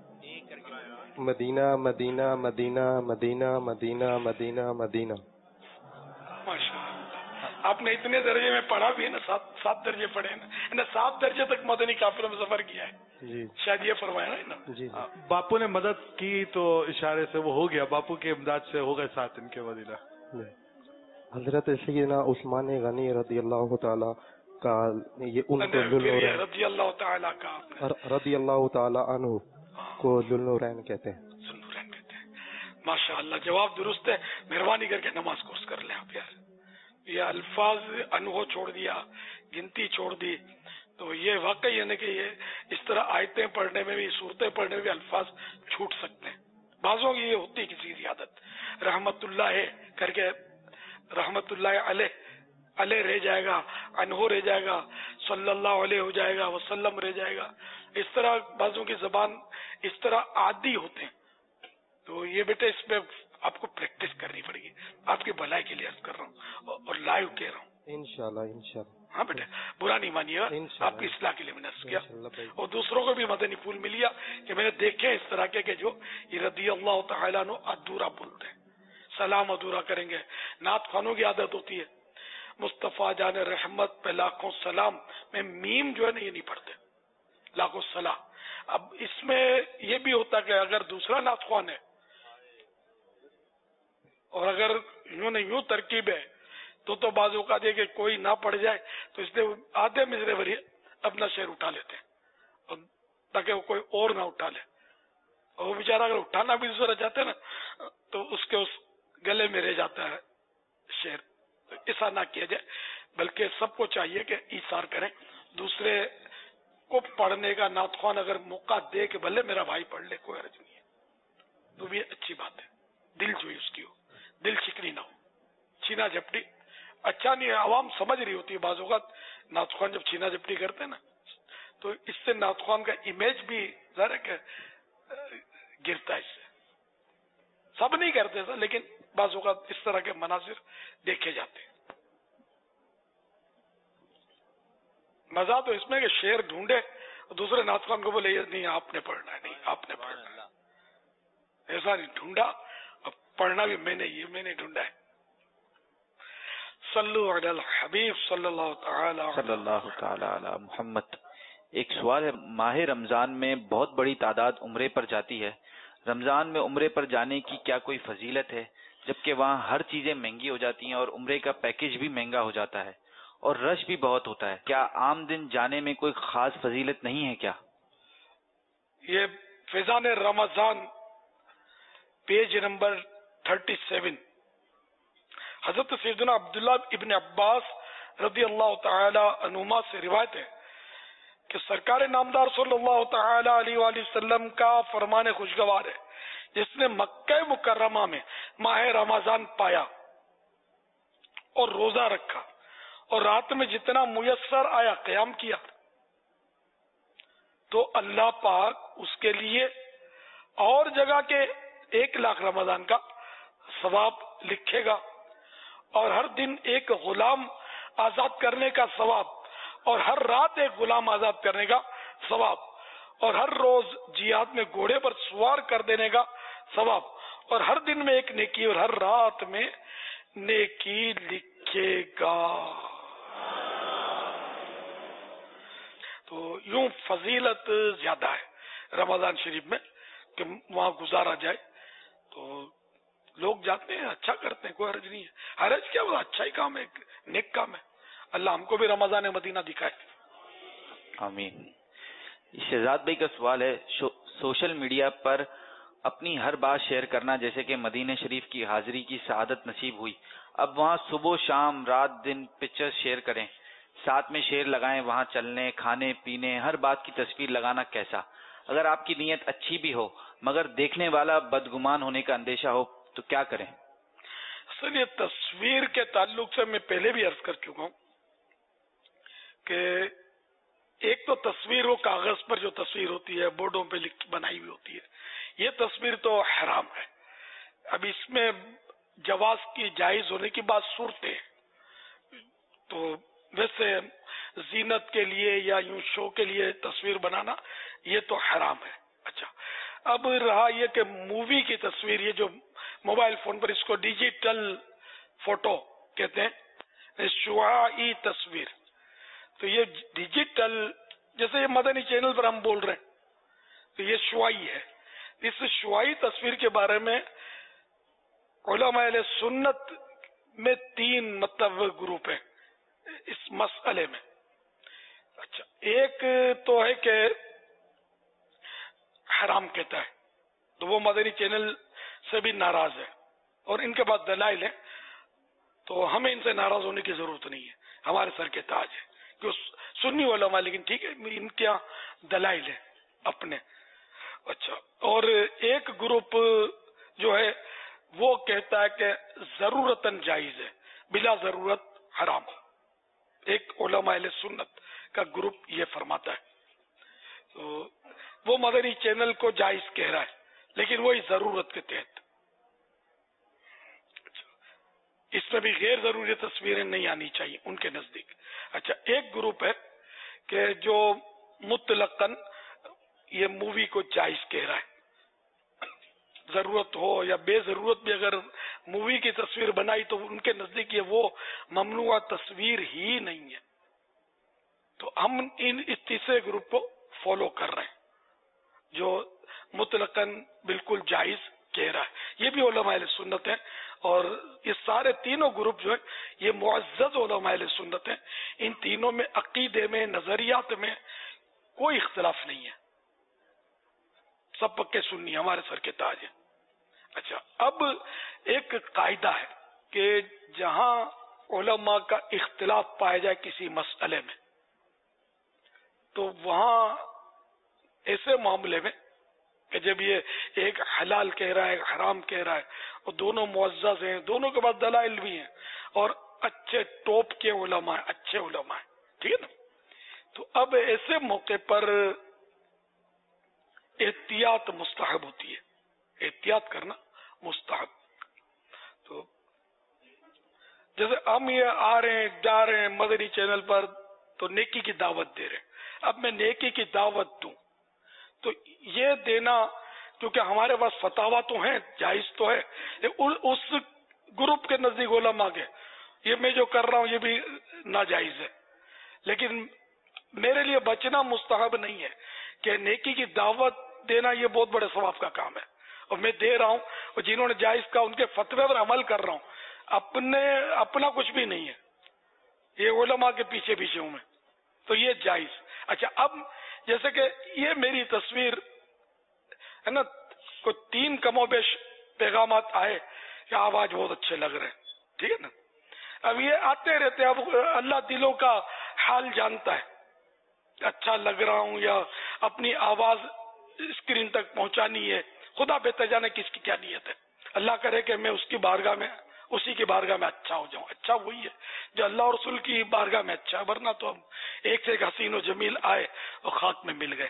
مدینہ مدینہ مدینہ مدینہ مدینہ مدینہ مدینہ. ماشاء اللہ آپ نے اتنے درجے میں پڑھا بھی ہے نا. سات سات درجے پڑھے ہیں نا. سات درجے تک مدنی قافلوں میں سفر کیا ہے. جی شاید یہ فرمایا ہے نا. جی باپو نے مدد کی تو اشارے سے وہ ہو گیا. باپو کی امداد سے ہو گئے ساتھ ان کے مدینہ. حضرت سیدنا عثمان غنی رضی اللہ تعالی کا یہ ان کو رضی اللہ تعالی کا رضی اللہ تعالی عنہ کو ذوالنورین کہتے ہیں. ذوالنورین کہتے ہیں. ماشاء اللہ جواب درست ہے. مہربانی کر کے نماز کورس کر لیں آپ یار. یہ الفاظ انہو چھوڑ دیا، گنتی چھوڑ دی، تو یہ واقعی ہے کہ یہ اس طرح آیتیں پڑھنے میں بھی صورتیں پڑھنے میں بھی الفاظ چھوٹ سکتے ہیں. بعضوں کی یہ ہوتی کسی کی عادت. رحمت اللہ ہے کر کے رحمت اللہ علیہ علیہ رہ جائے گا، انہو رہ جائے گا، صلی اللہ علیہ ہو جائے گا، وسلم رہ جائے گا. اس طرح بعضوں کی زبان اس طرح عادی ہوتے ہیں. تو یہ بیٹے اس میں آپ کو پریکٹس کرنی پڑے گی. آپ کی بھلائی کے لیے عرض کر رہا ہوں اور لائیو کہہ رہا ہوں. انشاءاللہ انشاءاللہ. ہاں بیٹے برا نہیں مانیے گا. آپ کی اصلاح کے لیے میں نے عرض کیا. اور دوسروں کو بھی مدنی پھول مل گیا کہ میں نے دیکھے اس طرح کے کہ جو یہ رضی اللہ تعالیٰ عنہ ادھورا بولتے ہیں، سلام ادھورا کریں گے. نعت خوانوں کی عادت ہوتی ہے مصطفیٰ جان رحمت پہ لاکھوں سلام میں میم جو ہے نا یہ نہیں پڑھتے، لاکھوں سلام. اب اس میں یہ بھی ہوتا کہ اگر دوسرا نعت خوان ہے اور اگر یوں نے یوں ترکیب ہے تو تو بعض اوقات یہ کہ کوئی نہ پڑھ جائے تو اس لیے آدھے مصرے بھری اپنا شعر اٹھا لیتے ہیں تاکہ وہ کوئی اور نہ اٹھا لے. اور وہ بیچارہ اگر اٹھانا بھی دوسرا چاہتے ہیں نا تو اس کے اس گلے میں رہ جاتا ہے شعر. ایسا نہ کیا جائے، بلکہ سب کو چاہیے کہ ایثار کریں. دوسرے کو پڑھنے کا نعت خوان اگر موقع دے کہ بھلے میرا بھائی پڑھ لے کوئی حرج نہیں ہے تو بھی اچھی بات ہے. دل جوئی اس کی ہو، دل شکنی نہ ہو، چھینا جھپٹی اچھا نہیں ہے. عوام سمجھ رہی ہوتی ہے بعض اوقات نعت خوان جب چھینا جھپٹی کرتے ہیں نا تو اس سے نعت خوان کا امیج بھی ظاہر ہے کہ گرتا ہے. اس سے سب نہیں کرتے سر لیکن بعض اوقات اس طرح کے مناظر دیکھے جاتے ہیں. مزہ تو اس میں کہ شعر ڈھونڈے دوسرے ناطخوان کو بولے نہیں آپ نے پڑھنا ہے, نہیں آپ نے پڑھنا ہے. ایسا نہیں ڈھونڈا, اب پڑھنا بھی میں نے یہ میں نے ڈھونڈا ہے. صلو علی الحبیب صلی اللہ تعالی صلی اللہ تعالی علی محمد. ایک سوال ہے, ماہ رمضان میں بہت بڑی تعداد عمرے پر جاتی ہے, رمضان میں عمرے پر جانے کی کیا کوئی فضیلت ہے, جبکہ وہاں ہر چیزیں مہنگی ہو جاتی ہیں اور عمرے کا پیکج بھی مہنگا ہو جاتا ہے اور رش بھی بہت ہوتا ہے, کیا عام دن جانے میں کوئی خاص فضیلت نہیں ہے کیا؟ یہ Faizan Ramzan page number thirty seven, حضرت سیدنا عبداللہ ابن عباس رضی اللہ تعالی عنہما سے روایت ہے کہ سرکار نامدار صلی اللہ تعالی علیہ وآلہ وسلم کا فرمان خوشگوار ہے, جس نے مکہ مکرمہ میں ماہ رمضان پایا اور روزہ رکھا اور رات میں جتنا میسر آیا قیام کیا, تو اللہ پاک اس کے لیے اور جگہ کے ایک لاکھ رمضان کا ثواب لکھے گا, اور ہر دن ایک غلام آزاد کرنے کا ثواب, اور ہر رات ایک غلام آزاد کرنے کا ثواب, اور ہر روز جہاد میں گھوڑے پر سوار کر دینے کا ثواب, اور ہر دن میں ایک نیکی اور ہر رات میں نیکی لکھے گا. تو یوں فضیلت زیادہ ہے رمضان شریف میں کہ وہاں گزارا جائے. تو لوگ جاتے ہیں, اچھا کرتے ہیں, کوئی حرج نہیں ہے. حرج کیا, وہ اچھا ہی کام ہے, نیک کام ہے. اللہ ہم کو بھی رمضان مدینہ دکھائے. آمین. شہزاد بھائی کا سوال ہے, سوشل میڈیا پر اپنی ہر بات شیئر کرنا, جیسے کہ مدینہ شریف کی حاضری کی سعادت نصیب ہوئی, اب وہاں صبح شام رات دن پکچر شیئر کریں, ساتھ میں شیئر لگائیں, وہاں چلنے کھانے پینے ہر بات کی تصویر لگانا کیسا؟ اگر آپ کی نیت اچھی بھی ہو مگر دیکھنے والا بدگمان ہونے کا اندیشہ ہو تو کیا کریں؟ اصل یہ تصویر کے تعلق سے میں پہلے بھی عرض کر چکا ہوں کہ ایک تو تصویر وہ کاغذ پر جو تصویر ہوتی ہے, بورڈوں پہ بنائی ہوئی ہوتی ہے, یہ تصویر تو حرام ہے. اب اس میں جواز کی جائز ہونے کی بات صورتیں, تو ویسے زینت کے لیے یا یوں شو کے لیے تصویر بنانا یہ تو حرام ہے. اچھا, اب رہا یہ کہ مووی کی تصویر, یہ جو موبائل فون پر اس کو ڈیجیٹل فوٹو کہتے ہیں, شعاعی تصویر, تو یہ ڈیجیٹل جیسے یہ مدنی چینل پر ہم بول رہے ہیں تو یہ شعاعی ہے. اس شعاعی تصویر کے بارے میں علماء اہل سنت میں تین مطلب گروپ ہیں اس مسئلے میں. اچھا, ایک تو ہے کہ حرام کہتا ہے, تو وہ مدنی چینل سے بھی ناراض ہے اور ان کے پاس دلائل ہیں, تو ہمیں ان سے ناراض ہونے کی ضرورت نہیں ہے, ہمارے سر کے تاج ہے کہ سنی علماء, لیکن ٹھیک ہے ان کے دلائل ہیں اپنے. اچھا, اور ایک گروپ جو ہے وہ کہتا ہے کہ ضرورتاً جائز ہے, بلا ضرورت حرام. ایک علماء اہل سنت کا گروپ یہ فرماتا ہے. تو وہ مدنی چینل کو جائز کہہ رہا ہے لیکن وہی ضرورت کے تحت. اس میں بھی غیر ضروری تصویریں نہیں آنی چاہیے ان کے نزدیک. اچھا, ایک گروپ ہے کہ جو مطلقاً یہ مووی کو جائز کہہ رہا ہے, ضرورت ہو یا بے ضرورت بھی اگر مووی کی تصویر بنائی تو ان کے نزدیک یہ وہ ممنوع تصویر ہی نہیں ہے. تو ہم ان اس تیسرے گروپ کو فالو کر رہے ہیں جو مطلقاً بالکل جائز کہہ رہا ہے. یہ بھی علماء اہل سنت ہیں, اور یہ سارے تینوں گروپ جو ہے یہ معزز علماء اہل سنت ہیں. ان تینوں میں عقیدے میں نظریات میں کوئی اختلاف نہیں ہے, سب پکے سنی ہمارے سر کے تاج ہیں. اچھا, اب ایک قاعدہ ہے کہ جہاں علماء کا اختلاف پایا جائے کسی مسئلے میں تو وہاں ایسے معاملے میں کہ جب یہ ایک حلال کہہ رہا ہے ایک حرام کہہ رہا ہے اور دونوں معزز ہیں, دونوں کے بعد دلائل بھی ہیں اور اچھے ٹاپ کے علماء ہیں, اچھے علماء ہیں, ٹھیک ہے نا. تو اب ایسے موقع پر احتیاط مستحب ہوتی ہے, احتیاط کرنا مستحب. تو جیسے ہم یہ آ رہے ہیں جا رہے ہیں مدنی چینل پر تو نیکی کی دعوت دے رہے ہیں. اب میں نیکی کی دعوت دوں تو یہ دینا کیونکہ ہمارے پاس فتاوا تو ہیں جائز تو ہے, اس گروپ کے نزدیک علماء کے یہ میں جو کر رہا ہوں یہ بھی ناجائز ہے, لیکن میرے لیے بچنا مستحب نہیں ہے کہ نیکی کی دعوت دینا یہ بہت بڑے ثواب کا کام ہے اور میں دے رہا ہوں, اور جنہوں نے جائز کہا ان کے فتوے پر عمل کر رہا ہوں, اپنے اپنا کچھ بھی نہیں ہے, یہ علماء کے پیچھے پیچھے ہوں میں, تو یہ جائز. اچھا اب جیسے کہ یہ میری تصویر ہے نا, کوئی تین کم و بیش پیغامات آئے کہ آواز بہت اچھے لگ رہے ہیں, ٹھیک ہے نا. اب یہ آتے رہتے, اب اللہ دلوں کا حال جانتا ہے, اچھا لگ رہا ہوں یا اپنی آواز اسکرین تک پہنچانی ہے, خدا بہتر جانے کس کی کیا نیت ہے. اللہ کرے کہ میں اس کی بارگاہ میں اسی کی بارگاہ میں اچھا ہو جاؤں. اچھا وہی ہے جو اللہ اور رسول کی بارگاہ میں اچھا ہے, ورنہ تو ہم ایک سے ایک حسین و جمیل آئے اور خاک میں مل گئے.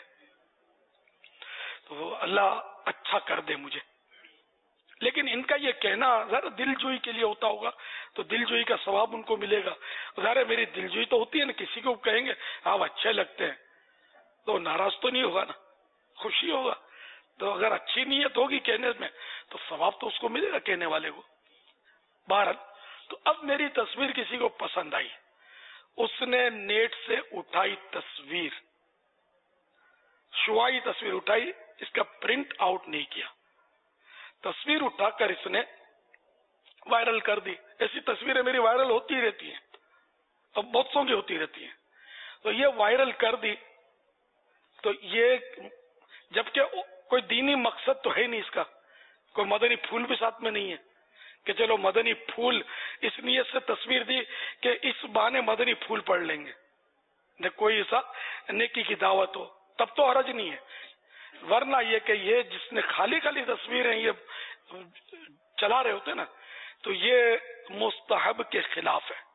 تو اللہ اچھا کر دے مجھے. لیکن ان کا یہ کہنا ذرا دل جوئی کے لیے ہوتا ہوگا تو دل جوئی کا ثواب ان کو ملے گا. ظاہر میری دل جوئی تو ہوتی ہے نا, کسی کو کہیں گے آپ اچھے لگتے ہیں تو ناراض تو نہیں ہوگا نا, خوشی ہوگا. تو اگر اچھی نیت ہوگی کہنے میں تو ثواب تو اس کو ملے گا کہنے والے کو. بہرحال تو اب میری تصویر کسی کو پسند آئی, اس نے نیٹ سے اٹھائی تصویر, شعاعی تصویر اٹھائی, اس کا پرنٹ آؤٹ نہیں کیا, تصویر اٹھا کر اس نے وائرل کر دی. ایسی تصویریں میری وائرل ہوتی رہتی ہیں, اب بہت سو کی ہوتی رہتی ہیں. تو یہ وائرل کر دی, تو یہ جبکہ کوئی دینی مقصد تو ہے نہیں اس کا, کوئی مدنی پھول بھی ساتھ میں نہیں ہے کہ چلو مدنی پھول اس نیت سے تصویر دی کہ اس بہانے مدنی پھول پڑھ لیں گے, کوئی ایسا نیکی کی دعوت ہو تب تو حرج نہیں ہے. ورنہ یہ کہ یہ جس نے خالی خالی تصویریں یہ چلا رہے ہوتے نا, تو یہ مستحب کے خلاف ہے.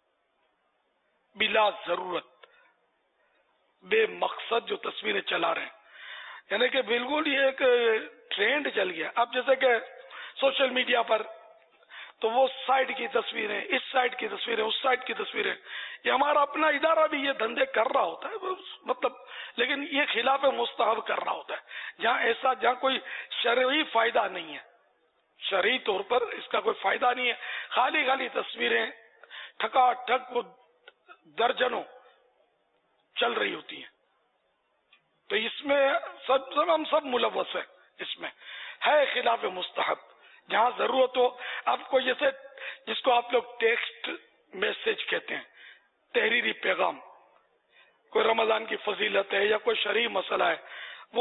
بلا ضرورت بے مقصد جو تصویریں چلا رہے ہیں, یعنی کہ بالکل یہ ایک ٹرینڈ چل گیا. اب جیسے کہ سوشل میڈیا پر تو وہ سائڈ کی تصویریں, اس سائڈ کی تصویریں, اس سائڈ کی تصویریں, یہ ہمارا اپنا ادارہ بھی یہ دھندے کر رہا ہوتا ہے مطلب, لیکن یہ خلاف مستحب کر رہا ہوتا ہے جہاں ایسا جہاں کوئی شرعی فائدہ نہیں ہے, شرعی طور پر اس کا کوئی فائدہ نہیں ہے. خالی خالی تصویریں ٹھکا ٹھک وہ درجنوں چل رہی ہوتی ہیں. تو اس میں سب سب ہم سب ملوث ہیں, اس میں ہے خلاف مستحب. جہاں ضرورت ہو, آپ کو جیسے جس کو آپ لوگ ٹیکسٹ میسج کہتے ہیں, تحریری پیغام, کوئی رمضان کی فضیلت ہے یا کوئی شرعی مسئلہ ہے, وہ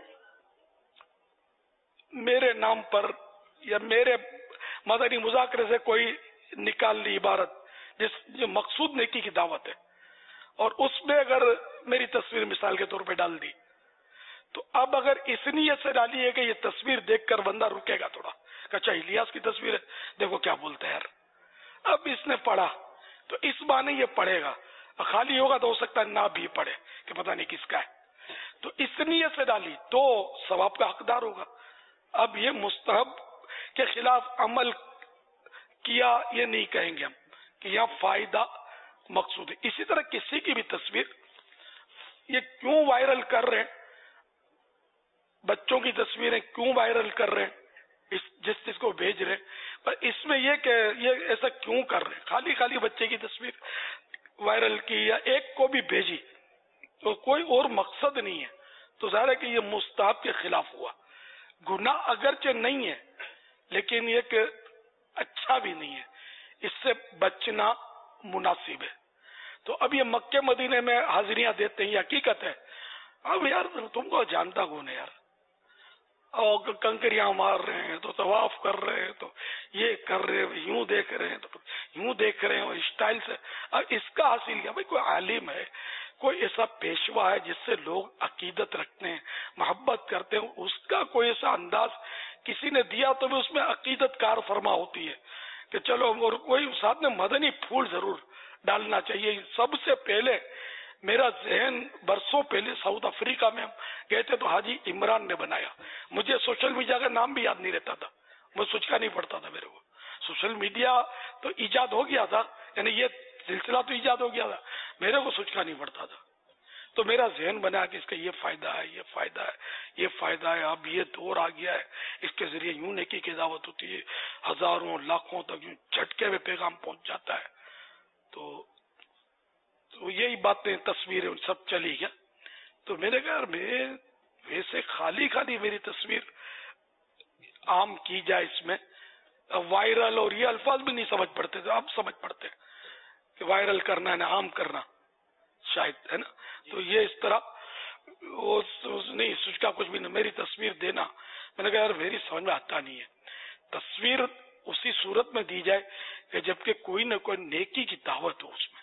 میرے نام پر یا میرے مدنی مذاکرے سے کوئی نکال لی عبارت جس جو مقصود نیکی کی دعوت ہے, اور اس میں اگر میری تصویر مثال کے طور پہ ڈال دی, تو اب اگر اس نیت سے ڈالی ہے کہ یہ تصویر دیکھ کر بندہ رکے گا تھوڑا, اچھا الیاس کی تصویر ہے, دیکھو کیا بولتے ہیں یار, اب اس نے پڑھا تو اس بہانے یہ پڑھے گا, خالی ہوگا تو ہو سکتا ہے نہ بھی پڑھے کہ پتہ نہیں کس کا ہے, تو اس نیت سے ڈالی تو ثواب کا حقدار ہوگا. اب یہ مستحب کے خلاف عمل کیا یہ نہیں کہیں گے ہم کہ یہاں فائدہ مقصود ہے. اسی طرح کسی کی بھی تصویر یہ کیوں وائرل کر رہے ہیں, بچوں کی تصویریں کیوں وائرل کر رہے ہیں, اس جس چیز کو بھیج رہے ہیں, پر اس میں یہ کہ یہ ایسا کیوں کر رہے ہیں, خالی خالی بچے کی تصویر وائرل کی یا ایک کو بھی بھیجی تو کوئی اور مقصد نہیں ہے, تو ظاہر ہے کہ یہ مستحب کے خلاف ہوا. گناہ اگرچہ نہیں ہے لیکن یہ کہ اچھا بھی نہیں ہے, اس سے بچنا مناسب ہے. تو اب یہ مکے مدینے میں حاضریاں دیتے ہیں, یہ حقیقت ہے. اب یار تم کو جانتا کون ہے یار, اور کنکریاں مار رہے ہیں تو طواف کر رہے ہیں تو یہ کر رہے ہیں, یوں دیکھ رہے ہیں تو یوں دیکھ رہے ہیں اسٹائل سے. اب اس کا حاصل کیا, بھائی کوئی عالم ہے, کوئی ایسا پیشوا ہے جس سے لوگ عقیدت رکھتے ہیں, محبت کرتے ہیں, اس کا کوئی ایسا انداز کسی نے دیا تو بھی اس میں عقیدت کار فرما ہوتی ہے کہ چلو, اور کوئی ساتھ میں مدنی پھول ضرور ڈالنا چاہیے. سب سے پہلے میرا ذہن برسوں پہلے ساؤتھ افریقہ میں ہم گئے تھے تو حاجی عمران نے بنایا, مجھے سوشل میڈیا کا نام بھی یاد نہیں رہتا تھا, مجھے سوچ کا نہیں پڑتا تھا میرے کو, سوشل میڈیا تو ایجاد ہو گیا تھا، یعنی یہ سلسلہ تو ایجاد ہو گیا تھا، میرے کو سوچنا نہیں پڑتا تھا، تو میرا ذہن بنا کہ اس کا یہ فائدہ ہے، یہ فائدہ ہے، یہ فائدہ ہے، اب یہ دور آ گیا ہے، اس کے ذریعے یوں نیکی کی دعوت ہوتی ہے، ہزاروں لاکھوں تک یوں جھٹکے میں پیغام پہنچ جاتا ہے. تو تو یہی باتیں تصویریں سب چلی گیا. تو میرے گھر میں ویسے خالی خالی میری تصویر عام کی جائے، اس میں وائرل اور یہ الفاظ بھی نہیں سمجھ پڑتے تھے، اب سمجھ پڑتے کہ وائرل کرنا ہے نا عام کرنا شاید، ہے نا. تو یہ اس طرح وہ نہیں سوچ کا کچھ بھی نہیں، میری تصویر دینا، میں نے کہا یار میری سمجھ میں آتا نہیں ہے. تصویر اسی صورت میں دی جائے کہ جبکہ کوئی نہ کوئی نیکی کی دعوت ہو اس میں،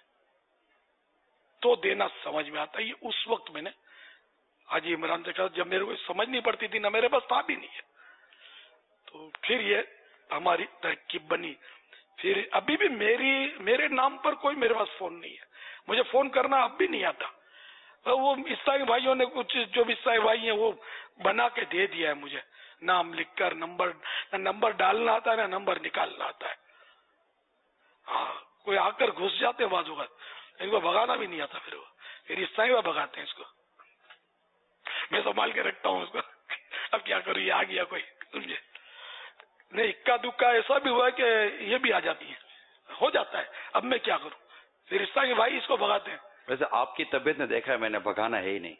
تو دینا سمجھ میں آتا ہے. یہ اس وقت میں نے حاجی عمران سے کہا جب میرے کو سمجھ نہیں پڑتی تھی، نہ میرے پاس تھا بھی نہیں ہے. تو پھر یہ ہماری ترکیب بنی. پھر ابھی بھی میری میرے نام پر کوئی میرے پاس فون نہیں ہے، مجھے فون کرنا اب بھی نہیں آتا. وہ عیسائی بھائیوں نے کچھ جو بھی عیسائی بھائی ہیں وہ بنا کے دے دیا ہے مجھے، نام لکھ کر، نمبر نہ نمبر ڈالنا آتا ہے نہ نمبر نکالنا آتا ہے. ہاں کوئی آ کر گھس جاتے ہیں بعض اوقات، ان کو بھگانا بھی نہیں آتا، پھر وہ پھر عیسائی وہ بھگاتے ہیں اس کو. میں سنبھال کے رکھتا ہوں اس کو، اب کیا کروں، یہ آ گیا کوئی، سمجھے نہیں. اکا دکا ایسا بھی ہوا ہے کہ یہ بھی آ جاتی ہے، ہو جاتا ہے، اب میں کیا کروں. پھر عیسائی بھائی اس کو بھگاتے ہیں. ویسے آپ کی طبیعت نے دیکھا ہے میں نے، بھگانا ہے ہی نہیں،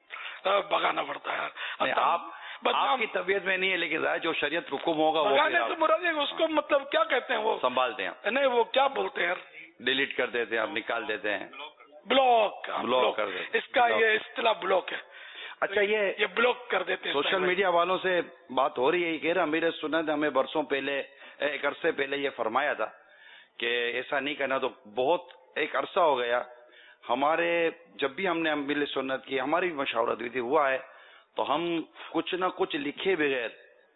بھگانا پڑتا ہے یار. آپ آپ کی طبیعت میں نہیں ہے، لیکن جو شریعت حکم ہوگا وہ بھگانے سے مراد ہے اس کو مطلب کیا کہتے ہیں، وہ سنبھالتے ہیں. نہیں وہ کیا بولتے ہیں یار، ڈیلیٹ کر دیتے ہیں، آپ نکال دیتے ہیں، بلاک بلاک کر دیتے ہیں. اس کا یہ اصطلاح بلاک ہے. اچھا یہ یہ بلاک کر دیتے ہیں. سوشل میڈیا والوں سے بات ہو رہی ہے، یہ کہہ رہا میرے سنت ہمیں برسوں پہلے ایک عرصے پہلے یہ فرمایا تھا کہ ایسا نہیں کرنا. تو بہت ایک عرصہ ہو گیا ہمارے، جب بھی ہم نے اہل سنت کی ہماری بھی مشاورت ہوئی تھی، ہوا ہے تو ہم کچھ نہ کچھ لکھے بغیر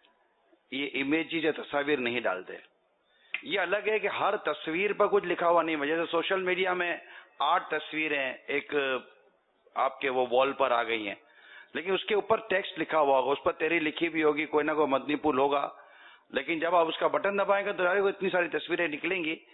یہ امیجز یا تصاویر نہیں ڈالتے. یہ الگ ہے کہ ہر تصویر پر کچھ لکھا ہوا نہیں ہے. جیسے سوشل میڈیا میں آٹھ تصویریں ایک آپ کے وہ وال پر آ گئی ہیں، لیکن اس کے اوپر ٹیکسٹ لکھا ہوا ہوگا، اس پر تحریر لکھی بھی ہوگی، کوئی نہ کوئی مدنی پھول ہوگا. لیکن جب آپ اس کا بٹن دبائیں گے تو اتنی ساری تصویریں نکلیں گی،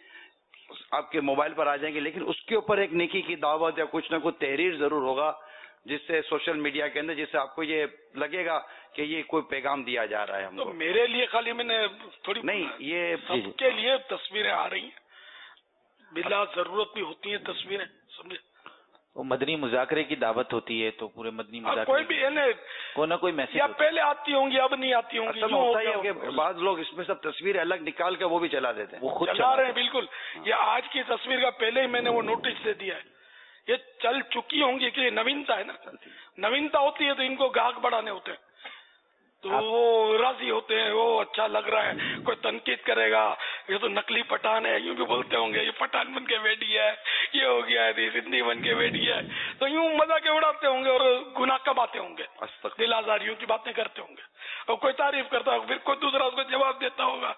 آپ کے موبائل پر آ جائیں گے، لیکن اس کے اوپر ایک نیکی کی دعوت یا کچھ نہ کچھ تحریر ضرور ہوگا جس سے سوشل میڈیا کے اندر، جس سے آپ کو یہ لگے گا کہ یہ کوئی پیغام دیا جا رہا ہے ہم کو. تو میرے لیے خالی میں نے تھوڑی نہیں، یہ سب کے لیے تصویریں آ رہی ہیں، بلا ضرورت بھی ہوتی ہیں تصویریں، سمجھے. وہ مدنی مذاکرے کی دعوت ہوتی ہے تو پورے مدنی مذاکرے کوئی بھی ہے نا، کوئی نہ کوئی میسج یا پہلے آتی ہوں گی اب نہیں آتی ہوں گی. اصل میں ہوتا ہی ہے کہ بعض لوگ اس میں سب تصویریں الگ نکال کے وہ بھی چلا دیتے ہیں، وہ خود چلا رہے ہیں. بالکل، یہ آج کی تصویر کا پہلے ہی میں نے وہ نوٹس دے دیا ہے، یہ چل چکی ہوں گی کہ یہ نوینتا ہے نا، نوینتا ہوتی ہے تو ان کو گاہک بڑھانے ہوتے ہیں، تو وہ راضی ہوتے ہیں، وہ اچھا لگ رہا ہے. کوئی تنقید کرے گا یہ تو نقلی پٹھان ہے، یوں بھی بولتے ہوں گے، یہ پٹھان بن کے بیٹھ گیا ہے، یہ ہو گیا ہے، سندھی بن کے بیٹھ گیا ہے، تو یوں مزہ کے اڑاتے ہوں گے اور گناہ کباتے ہوں گے، دل آزاریوں کی باتیں کرتے ہوں گے، اور کوئی تعریف کرتا ہوگا، پھر کوئی دوسرا اس کو جواب دیتا ہوگا.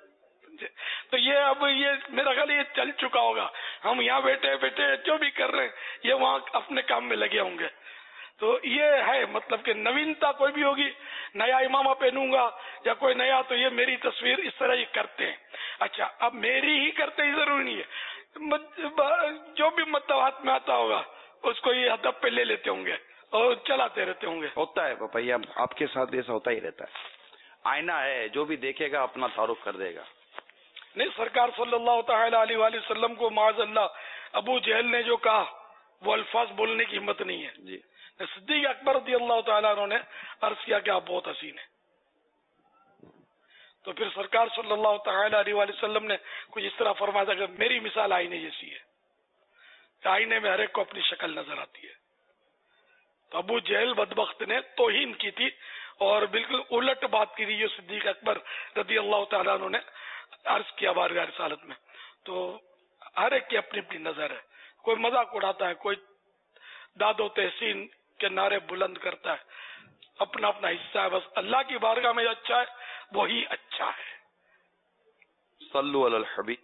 تو یہ اب یہ میرا خیال یہ چل چکا ہوگا. ہم یہاں بیٹھے بیٹھے جو بھی کر رہے ہیں یہ وہاں اپنے کام میں لگے ہوں گے. تو یہ ہے مطلب کہ نوینتا کوئی بھی ہوگی، نیا امامہ پہنوں گا یا کوئی نیا، تو یہ میری تصویر اس طرح ہی کرتے ہیں. اچھا اب میری ہی کرتے ہی ضروری نہیں ہے، جو بھی مطلب ہاتھ میں آتا ہوگا اس کو یہ ہدف پہ لے لیتے ہوں گے اور چلاتے رہتے ہوں گے. ہوتا ہے بھیا، آپ کے ساتھ ایسا ہوتا ہی رہتا ہے. آئینہ ہے، جو بھی دیکھے گا اپنا تعارف کر دے گا. نہیں، سرکار صلی اللہ تعالی علیہ وآلہ وسلم کو معاذ اللہ ابو جہل نے جو کہا وہ الفاظ بولنے کی ہمت نہیں ہے. جی صدیق اکبر رضی اللہ تعالیٰ عنہ نے عرض کیا کہ آپ بہت حسین ہیں. تو پھر سرکار صلی اللہ تعالی علیہ وآلہ وسلم نے کچھ اس طرح فرمایا تھا کہ میری مثال آئینے جیسی ہے، آئینے میں ہر ایک کو اپنی شکل نظر آتی ہے. تو ابو جہل بدبخت نے توہین کی تھی اور بالکل الٹ بات کی تھی جو صدیق اکبر رضی اللہ تعالیٰ عنہ نے عرض کیا بارگاہ رسالت میں. تو ہر ایک کی اپنی اپنی نظر ہے، کوئی مذاق اڑاتا ہے، کوئی داد و تحسین کے نعرے بلند کرتا ہے، اپنا اپنا حصہ ہے. بس اللہ کی بارگاہ میں جو اچھا ہے وہی اچھا ہے. صلو علی الحبیب.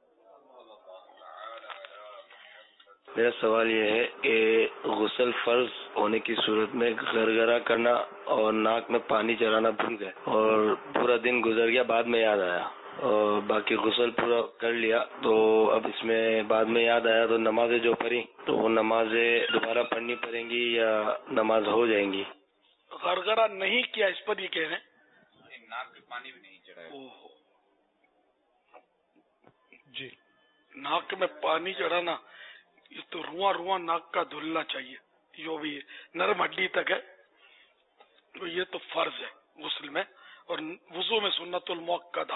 میرا سوال یہ ہے کہ غسل فرض ہونے کی صورت میں گرگرا کرنا اور ناک میں پانی چلانا بھول گئے اور پورا دن گزر گیا، بعد میں یاد آیا اور باقی غسل پورا کر لیا، تو اب اس میں بعد میں یاد آیا تو نمازیں جو پڑھی تو وہ نمازیں دوبارہ پڑھنی پڑیں گی یا نماز ہو جائیں گی؟ غرغرہ نہیں کیا اس پر یہ کہہ رہے ہیں، ناک میں پانی بھی نہیں چڑھایا جی، ناک میں پانی چڑھانا یہ تو رواں رواں ناک کا دھلنا چاہیے، جو بھی نرم ہڈی تک ہے، تو یہ تو فرض ہے غسل میں، اور وضو میں سنت المؤکدہ،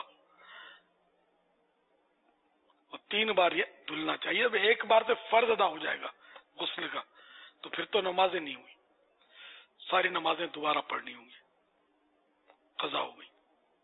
اور تین بار یہ دھلنا چاہیے۔ اب ایک بار سے فرض ادا ہو جائے گا غسل کا تو پھر تو نمازیں نہیں ہوئی، ساری نمازیں دوبارہ پڑھنی ہوں گی، قضا ہو گئی۔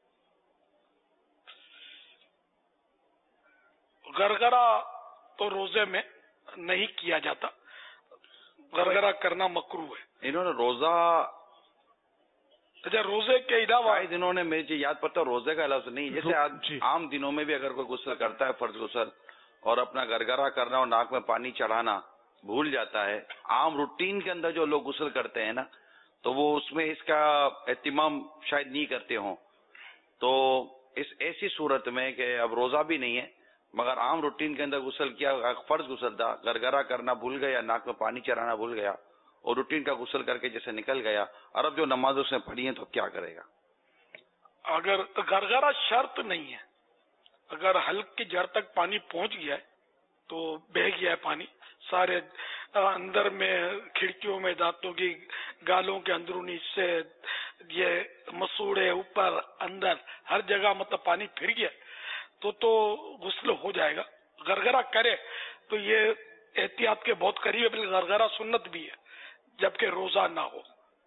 گرگرا تو روزے میں نہیں کیا جاتا، گرگرا کرنا مکروہ ہے۔ انہوں نے روزہ اچھا روزے کے علاوہ انہوں نے مجھے چیز یاد پڑتا روزے کا لفظ نہیں، جیسے عام دنوں میں بھی اگر کوئی غسل کرتا ہے فرض غسل اور اپنا گرگرا کرنا اور ناک میں پانی چڑھانا بھول جاتا ہے، عام روٹین کے اندر جو لوگ غسل کرتے ہیں نا تو وہ اس میں اس کا اہتمام شاید نہیں کرتے ہوں، تو اس ایسی صورت میں کہ اب روزہ بھی نہیں ہے مگر عام روٹین کے اندر غسل کیا، فرض غسل تھا، گرگرا کرنا بھول گیا، ناک میں پانی چڑھانا بھول گیا اور روٹین کا غسل کر کے جیسے نکل گیا، اور اب جو نماز اس نے پڑھی ہیں تو کیا کرے گا؟ اگر گرگرا شرط نہیں ہے، اگر حلق کی جڑ تک پانی پہنچ گیا ہے تو بہہ گیا ہے پانی، سارے اندر میں کھڑکیوں میں دانتوں کی گالوں کے اندرونی سے یہ مسوڑے اوپر اندر ہر جگہ مطلب پانی پھر گیا تو تو غسل ہو جائے گا۔ گرگرا کرے تو یہ احتیاط کے بہت قریب ہے، بلکہ گرگرا سنت بھی ہے جبکہ روزہ نہ ہو۔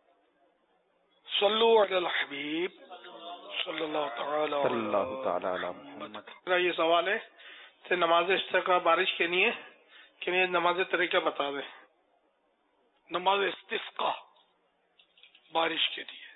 صلو علی الحبیب صلی اللہ تعالی علی محمد۔ میرا یہ سوال ہے کہ نماز استسقاء بارش کے لیے کہ نہیں، نماز طریقہ بتا دیں۔ نماز استسقاء بارش کے لیے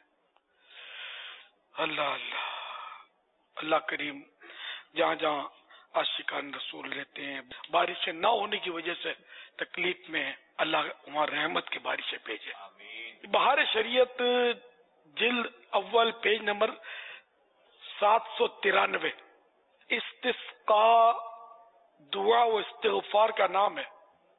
اللہ اللہ اللہ کریم جہاں جہاں عاشقان رسول رہتے ہیں بارشیں نہ ہونے کی وجہ سے تکلیف میں اللہ وہاں رحمت کی بارشیں بھیجے۔ بہار شریعت جلد اول پیج نمبر سات سو ترانوے، استسقاء دعا و استغفار کا نام ہے۔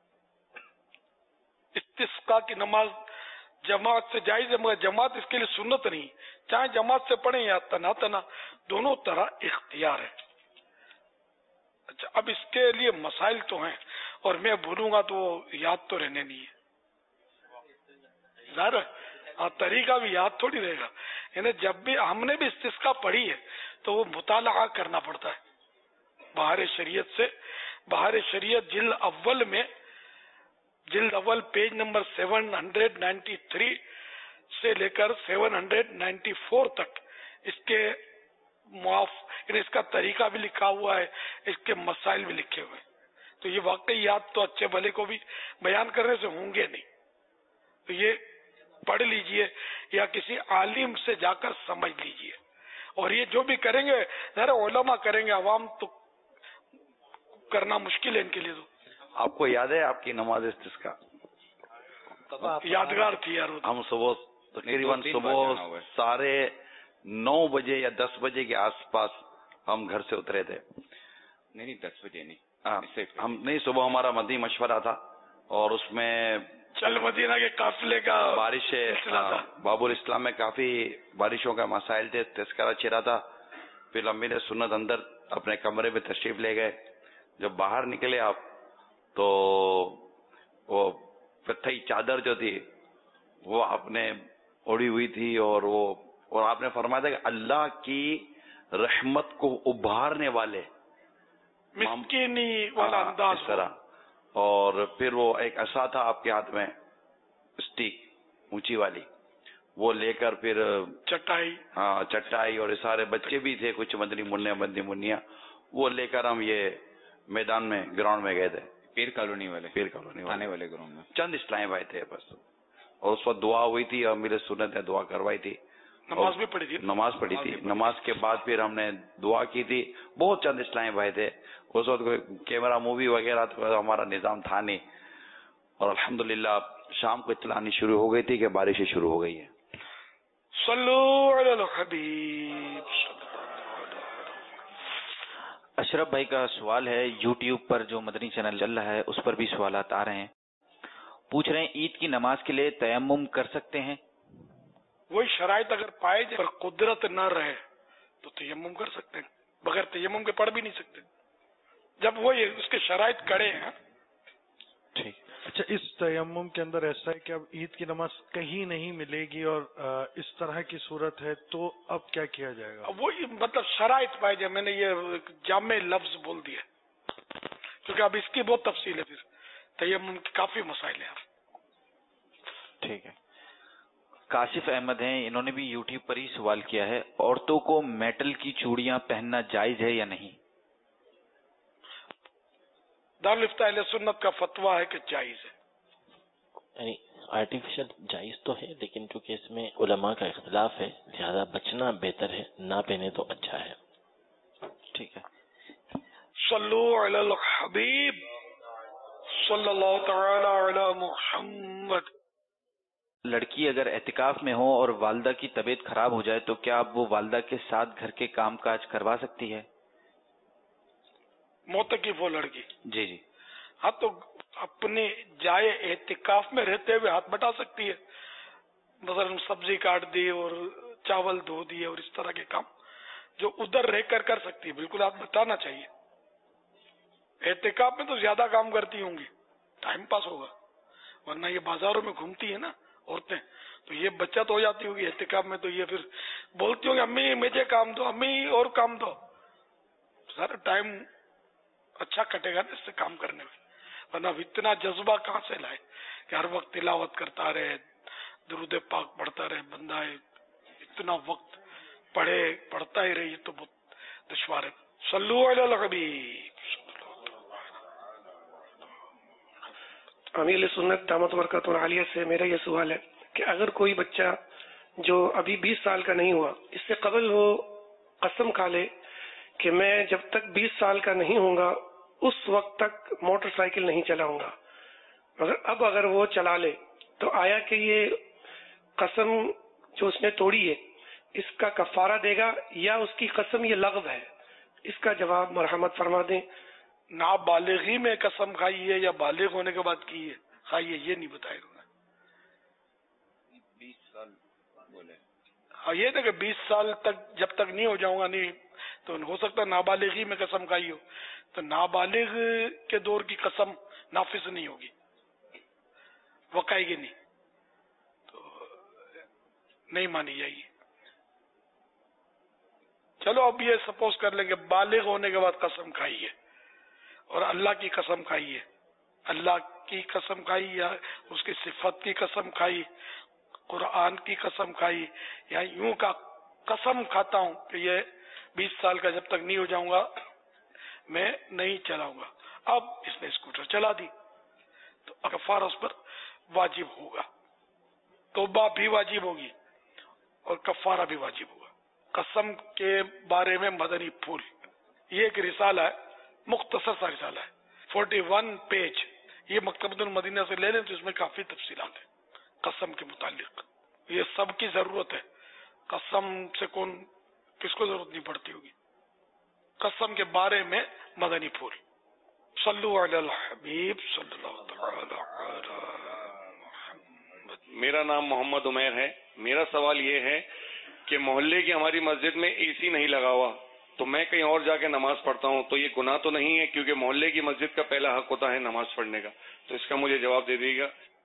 استسقاء کی نماز جماعت سے جائز ہے مگر جماعت اس کے لیے سنت نہیں، چاہے جماعت سے پڑھیں یا تنا تنا دونوں طرح اختیار ہے۔ اچھا اب اس کے لیے مسائل تو ہیں اور میں بھولوں گا تو یاد تو رہنے نہیں ہے، ظاہر ہے طریقہ بھی یاد تھوڑی رہے گا، یعنی جب بھی ہم نے بھی استسقاء پڑھی ہے تو وہ مطالعہ کرنا پڑتا ہے بہار شریعت سے۔ بہار شریعت جلد اول میں جلد اول page number seven hundred ninety three سے لے کر سیون ہنڈریڈ نائنٹی فور تک اس کے معاف یعنی اس کا طریقہ بھی لکھا ہوا ہے، اس کے مسائل بھی لکھے ہوئے ہیں، تو یہ واقعی یاد تو اچھے بھلے کو بھی بیان کرنے سے ہوں گے نہیں، تو یہ پڑھ لیجئے یا کسی عالم سے جا کر سمجھ لیجئے، اور یہ جو بھی کریں گے ذرا علماء کریں گے، عوام تو کرنا مشکل ہے ان کے لیے۔ تو آپ کو یاد ہے آپ کی نماز استسقاء یادگار تھی یار، ہم صبح تقریباً صبح ساڑھے نو بجے یا دس بجے کے آس پاس ہم گھر سے اترے تھے، نہیں دس بجے نہیں، ہم نہیں صبح ہمارا مدنی مشورہ تھا اور اس میں چل مدینہ کے قافلے کا بارش باب الاسلام میں کافی بارشوں کا مسائل تھے، تذکرہ چہرہ تھا، پھر امیر سنت اندر اپنے کمرے میں تشریف لے گئے، جب باہر نکلے آپ تو وہ کتھئی چادر جو تھی وہ آپ نے اوڑی ہوئی تھی اور وہ اور آپ نے فرمایا تھا کہ اللہ کی رحمت کو ابھارنے والے مسکینی والا انداز اس طرح، اور پھر وہ ایک عصا تھا آپ کے ہاتھ میں اسٹیک اونچی والی، وہ لے کر پھر چٹائی ہاں چٹائی اور سارے بچے بھی تھے کچھ مدنی منیا مدنی منیا، وہ لے کر ہم یہ میدان میں گراؤنڈ میں گئے تھے، پیر کالونی والے پیر کالونی آنے والے گراؤنڈ میں چند اسلام بھائی تھے بس، اور اس وقت دعا ہوئی تھی اور میرے سنت نے دعا کروائی تھی، نماز بھی پڑھی تھی نماز پڑھی تھی، نماز کے بعد پھر ہم نے دعا کی تھی، بہت چند اسلامی بھائی تھے، اس وقت کوئی کیمرہ مووی وغیرہ تو ہمارا نظام تھا نہیں، اور الحمدللہ شام کو اطلاع آنی شروع ہو گئی تھی کہ بارشیں شروع ہو گئی ہیں۔ صلو علی الحبیب اشرف بھائی کا سوال ہے، یوٹیوب پر جو مدنی چینل چل رہا ہے اس پر بھی سوالات آ رہے ہیں. پوچھ رہے ہیں عید کی نماز کے لیے تیمم کر سکتے ہیں؟ وہی شرائط اگر پائے جائے پر قدرت نہ رہے تو تیمم کر سکتے ہیں، بغیر تیمم کے پڑھ بھی نہیں سکتے جب وہ اس کے شرائط کڑے ہیں. ٹھیک. اچھا، اس تیمم کے اندر ایسا ہے کہ اب عید کی نماز کہیں نہیں ملے گی اور اس طرح کی صورت ہے تو اب کیا کیا جائے گا؟ وہی مطلب شرائط پائے جائے. میں نے یہ جامع لفظ بول دیا کیونکہ اب اس کی بہت تفصیل ہے، پھر تیمم کی کافی مسائل ہیں. ٹھیک ہے. کاشف احمد ہیں، انہوں نے بھی یوٹیوب پر ہی سوال کیا ہے، عورتوں کو میٹل کی چوڑیاں پہننا جائز ہے یا نہیں؟ دارالفتہ اہل سنت کا فتویٰ ہے کہ جائز ہے. یعنی آرٹیفیشل جائز تو ہے، لیکن چونکہ اس میں علماء کا اختلاف ہے لہذا بچنا بہتر ہے، نہ پہنے تو اچھا ہے. ٹھیک ہے. صلو علی الحبیب صلی اللہ تعالی علی محمد. لڑکی اگر اعتکاف میں ہو اور والدہ کی طبیعت خراب ہو جائے تو کیا اب وہ والدہ کے ساتھ گھر کے کام کاج کروا سکتی ہے؟ معتکف ہو لڑکی؟ جی جی. ہاں تو اپنے جائے اعتکاف میں رہتے ہوئے ہاتھ بٹا سکتی ہے، مثلا سبزی کاٹ دی اور چاول دھو دیے اور اس طرح کے کام جو ادھر رہ کر کر سکتی ہے، بالکل ہاتھ بٹانا چاہیے. اعتکاف میں تو زیادہ کام کرتی ہوں گی، ٹائم پاس ہوگا، ورنہ یہ بازاروں میں گھومتی ہے نا عورتیں تو یہ بچت ہو جاتی ہوگی. اعتکاف میں تو یہ پھر بولتی ہوں گی امی مجھے کام دو، امی اور کام دو. سارا ٹائم اچھا کٹے گا نا اس سے کام کرنے میں، ورنہ اتنا جذبہ کہاں سے لائے کہ ہر وقت تلاوت کرتا رہے، درود پاک پڑھتا رہے بندہ ہے، اتنا وقت پڑھے پڑھتا ہی رہے، تو بہت دشوار ہے. صلو علی الحبیب. امیر سنت دامت برکاتہ العالیہ سے میرا یہ سوال ہے کہ اگر کوئی بچہ جو ابھی بیس سال کا نہیں ہوا، اس سے قبل وہ قسم کھا لے کہ میں جب تک بیس سال کا نہیں ہوں گا اس وقت تک موٹر سائیکل نہیں چلاؤں گا، مگر اب اگر وہ چلا لے تو آیا کہ یہ قسم جو اس نے توڑی ہے اس کا کفارہ دے گا یا اس کی قسم یہ لغو ہے؟ اس کا جواب مرحمت فرما دیں. نابالغی میں قسم کھائی ہے یا بالغ ہونے کے بعد کی ہے کھائی ہے یہ نہیں بتایا انہوں نے. بیس سال بولے ہاں یہ تھا کہ بیس سال تک جب تک نہیں ہو جاؤں گا نہیں، تو ہو سکتا نابالغی میں قسم کھائی ہو، تو نابالغ کے دور کی قسم نافذ نہیں ہوگی، وقائے گی نہیں، تو نہیں مانی جائے گی. چلو اب یہ سپوز کر لیں کہ بالغ ہونے کے بعد قسم کھائی ہے اور اللہ کی قسم کھائی ہے، اللہ کی قسم کھائی یا اس کی صفت کی قسم کھائی، قرآن کی قسم کھائی، یا یوں کا قسم کھاتا ہوں کہ یہ بیس سال کا جب تک نہیں ہو جاؤں گا میں نہیں چلاؤں گا. اب اس نے اسکوٹر چلا دی تو کفارہ اس پر واجب ہوگا، توبہ بھی واجب ہوگی اور کفارہ بھی واجب ہوگا. قسم کے بارے میں مدنی پھول، یہ ایک رسالہ ہے، مختصر سا رسالہ ہے، فورٹی ون پیج. یہ مکتبۃ المدینہ سے لے لیں تو اس میں کافی تفصیلات ہیں قسم کے متعلق. یہ سب کی ضرورت ہے، قسم سے کون کس کو ضرورت نہیں پڑتی ہوگی. قسم کے بارے میں مدنی پھول. صلو علی الحبیب صلی اللہ تعالی علی محمد. میرا نام محمد عمیر ہے. میرا سوال یہ ہے کہ محلے کی ہماری مسجد میں اے سی نہیں لگا ہوا، تو میں کہیں اور جا کے نماز پڑھتا ہوں تو یہ گناہ تو نہیں ہے؟ کیونکہ محلے کی مسجد کا پہلا حق ہوتا ہے نماز پڑھنے کا. تو اس کا مجھے جواب دے دیجیے گا.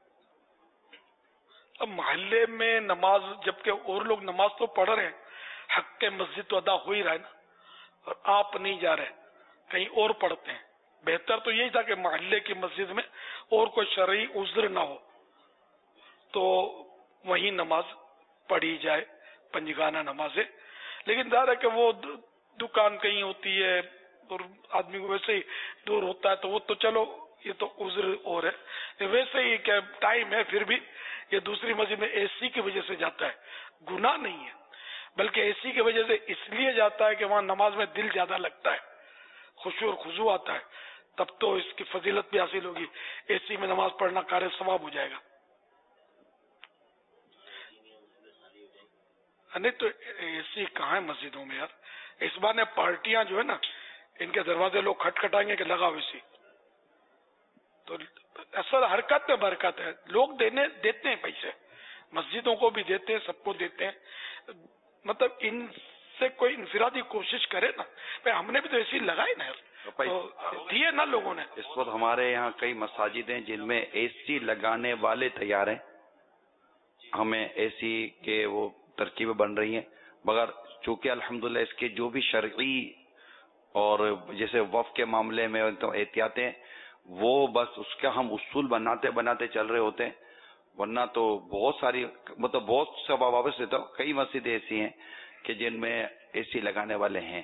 اب محلے میں نماز، جبکہ اور لوگ نماز تو پڑھ رہے ہیں، حق مسجد تو ادا ہو ہی رہا ہے نا، اور آپ نہیں جا رہے کہیں اور پڑھتے ہیں. بہتر تو یہی تھا کہ محلے کی مسجد میں اور کوئی شرعی عذر نہ ہو تو وہیں نماز پڑھی جائے، پنجگانہ نماز ہے. لیکن ظاہر ہے کہ وہ دکان کہیں ہوتی ہے اور آدمی کو ویسے ہی دور ہوتا ہے تو وہ تو چلو یہ تو عذر اور ہے. ویسے ہی کہ ٹائم ہے پھر بھی یہ دوسری مسجد میں اے سی کی وجہ سے جاتا ہے، گناہ نہیں ہے، بلکہ اے سی کی وجہ سے اس لیے جاتا ہے کہ وہاں نماز میں دل زیادہ لگتا ہے، خشوع اور خضوع آتا ہے، تب تو اس کی فضیلت بھی حاصل ہوگی. اے سی میں نماز پڑھنا کار ثواب ہو جائے گا. نہیں تو اے سی کہاں ہے مسجدوں میں یار؟ اس بار نے پارٹیاں جو ہے نا ان کے دروازے لوگ کھٹکھٹائیں گے کہ لگاؤ اسی. تو اصل حرکت میں برکت ہے. لوگ دینے دیتے ہیں پیسے, مسجدوں کو بھی دیتے ہیں, سب کو دیتے ہیں. مطلب ان سے کوئی انفرادی کوشش کرے نا, ہم نے بھی تو ایسی لگائی نا, دیے نا لوگوں نے. اس وقت ہمارے یہاں کئی مساجد ہیں جن میں اے سی لگانے والے تیار ہیں, ہمیں اے سی کے وہ ترکیبیں بن رہی ہیں, مگر چونکہ الحمدللہ اس کے جو بھی شرعی اور جیسے وقف کے معاملے میں احتیاطیں, وہ بس اس کا ہم اصول بناتے بناتے چل رہے ہوتے ہیں. ورنہ تو بہت ساری مطلب بہت سا واپس لیتا ہوں, کئی مسجدیں ایسی ہیں کہ جن میں اے سی لگانے والے ہیں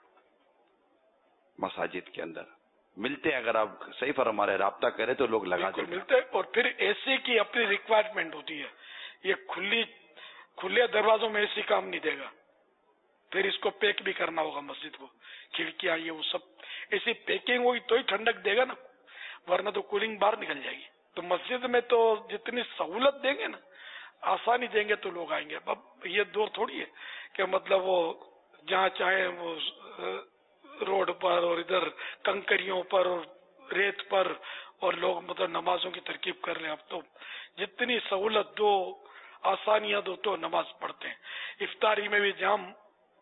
مساجد کے اندر ملتے ہیں. اگر آپ صحیح فرما رہے رابطہ کریں تو لوگ لگا دیں ملتے ہیں. اور پھر اے سی کی اپنی ریکوائرمنٹ ہوتی ہے, یہ کھلی کھلے دروازوں میں اے سی کام نہیں دے گا, پھر اس کو پیک بھی کرنا ہوگا مسجد کو, کھڑکیاں یہ وہ سب ایسی پیکنگ ہوگی تو ہی ٹھنڈک دے گا نا, ورنہ تو کولنگ باہر نکل جائے گی. تو مسجد میں تو جتنی سہولت دیں گے نا, آسانی دیں گے تو لوگ آئیں گے. اب یہ دور تھوڑی ہے کہ مطلب وہ جہاں چاہیں وہ روڈ پر اور ادھر کنکریوں پر اور ریت پر اور لوگ مطلب نمازوں کی ترکیب کر رہے ہیں. اب تو جتنی سہولت دو, آسانیاں دو تو نماز پڑھتے ہیں. افطاری میں بھی جام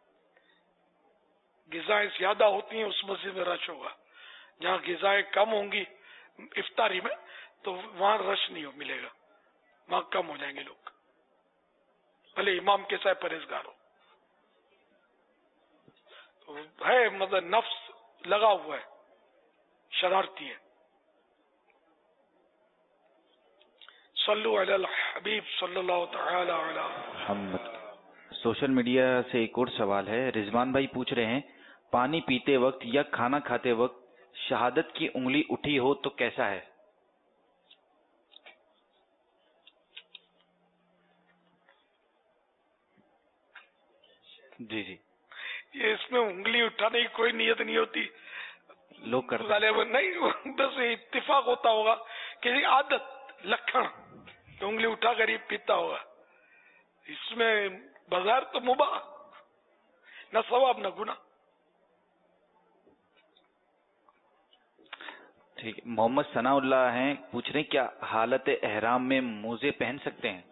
غذائیں زیادہ ہوتی ہیں اس مسجد میں رش ہوگا, جہاں غذائیں کم ہوں گی افطاری میں تو وہاں رش نہیں ملے گا, وہاں کم ہو جائیں گے لوگ, بھلے امام کیسا ہے پرہیزگار ہو. تو ہے مطلب نفس لگا ہوا ہے, شرارتی ہے. صلو علی الحبیب صلی اللہ تعالی علی محمد. سوشل میڈیا سے ایک اور سوال ہے. رضوان بھائی پوچھ رہے ہیں, پانی پیتے وقت یا کھانا کھاتے وقت شہادت کی انگلی اٹھی ہو تو کیسا ہے؟ جی جی یہ اس میں انگلی اٹھانے کی کوئی نیت نہیں ہوتی, لوگ کرتے نہیں, بس اتفاق ہوتا ہوگا کہ عادت لکھن تو انگلی اٹھا کر ہی پیتا ہوگا. اس میں بازار تو مباح, نہ ثواب نہ گناہ. ٹھیک. محمد ثناء اللہ ہیں, پوچھ رہے ہیں کیا حالت احرام میں موزے پہن سکتے ہیں؟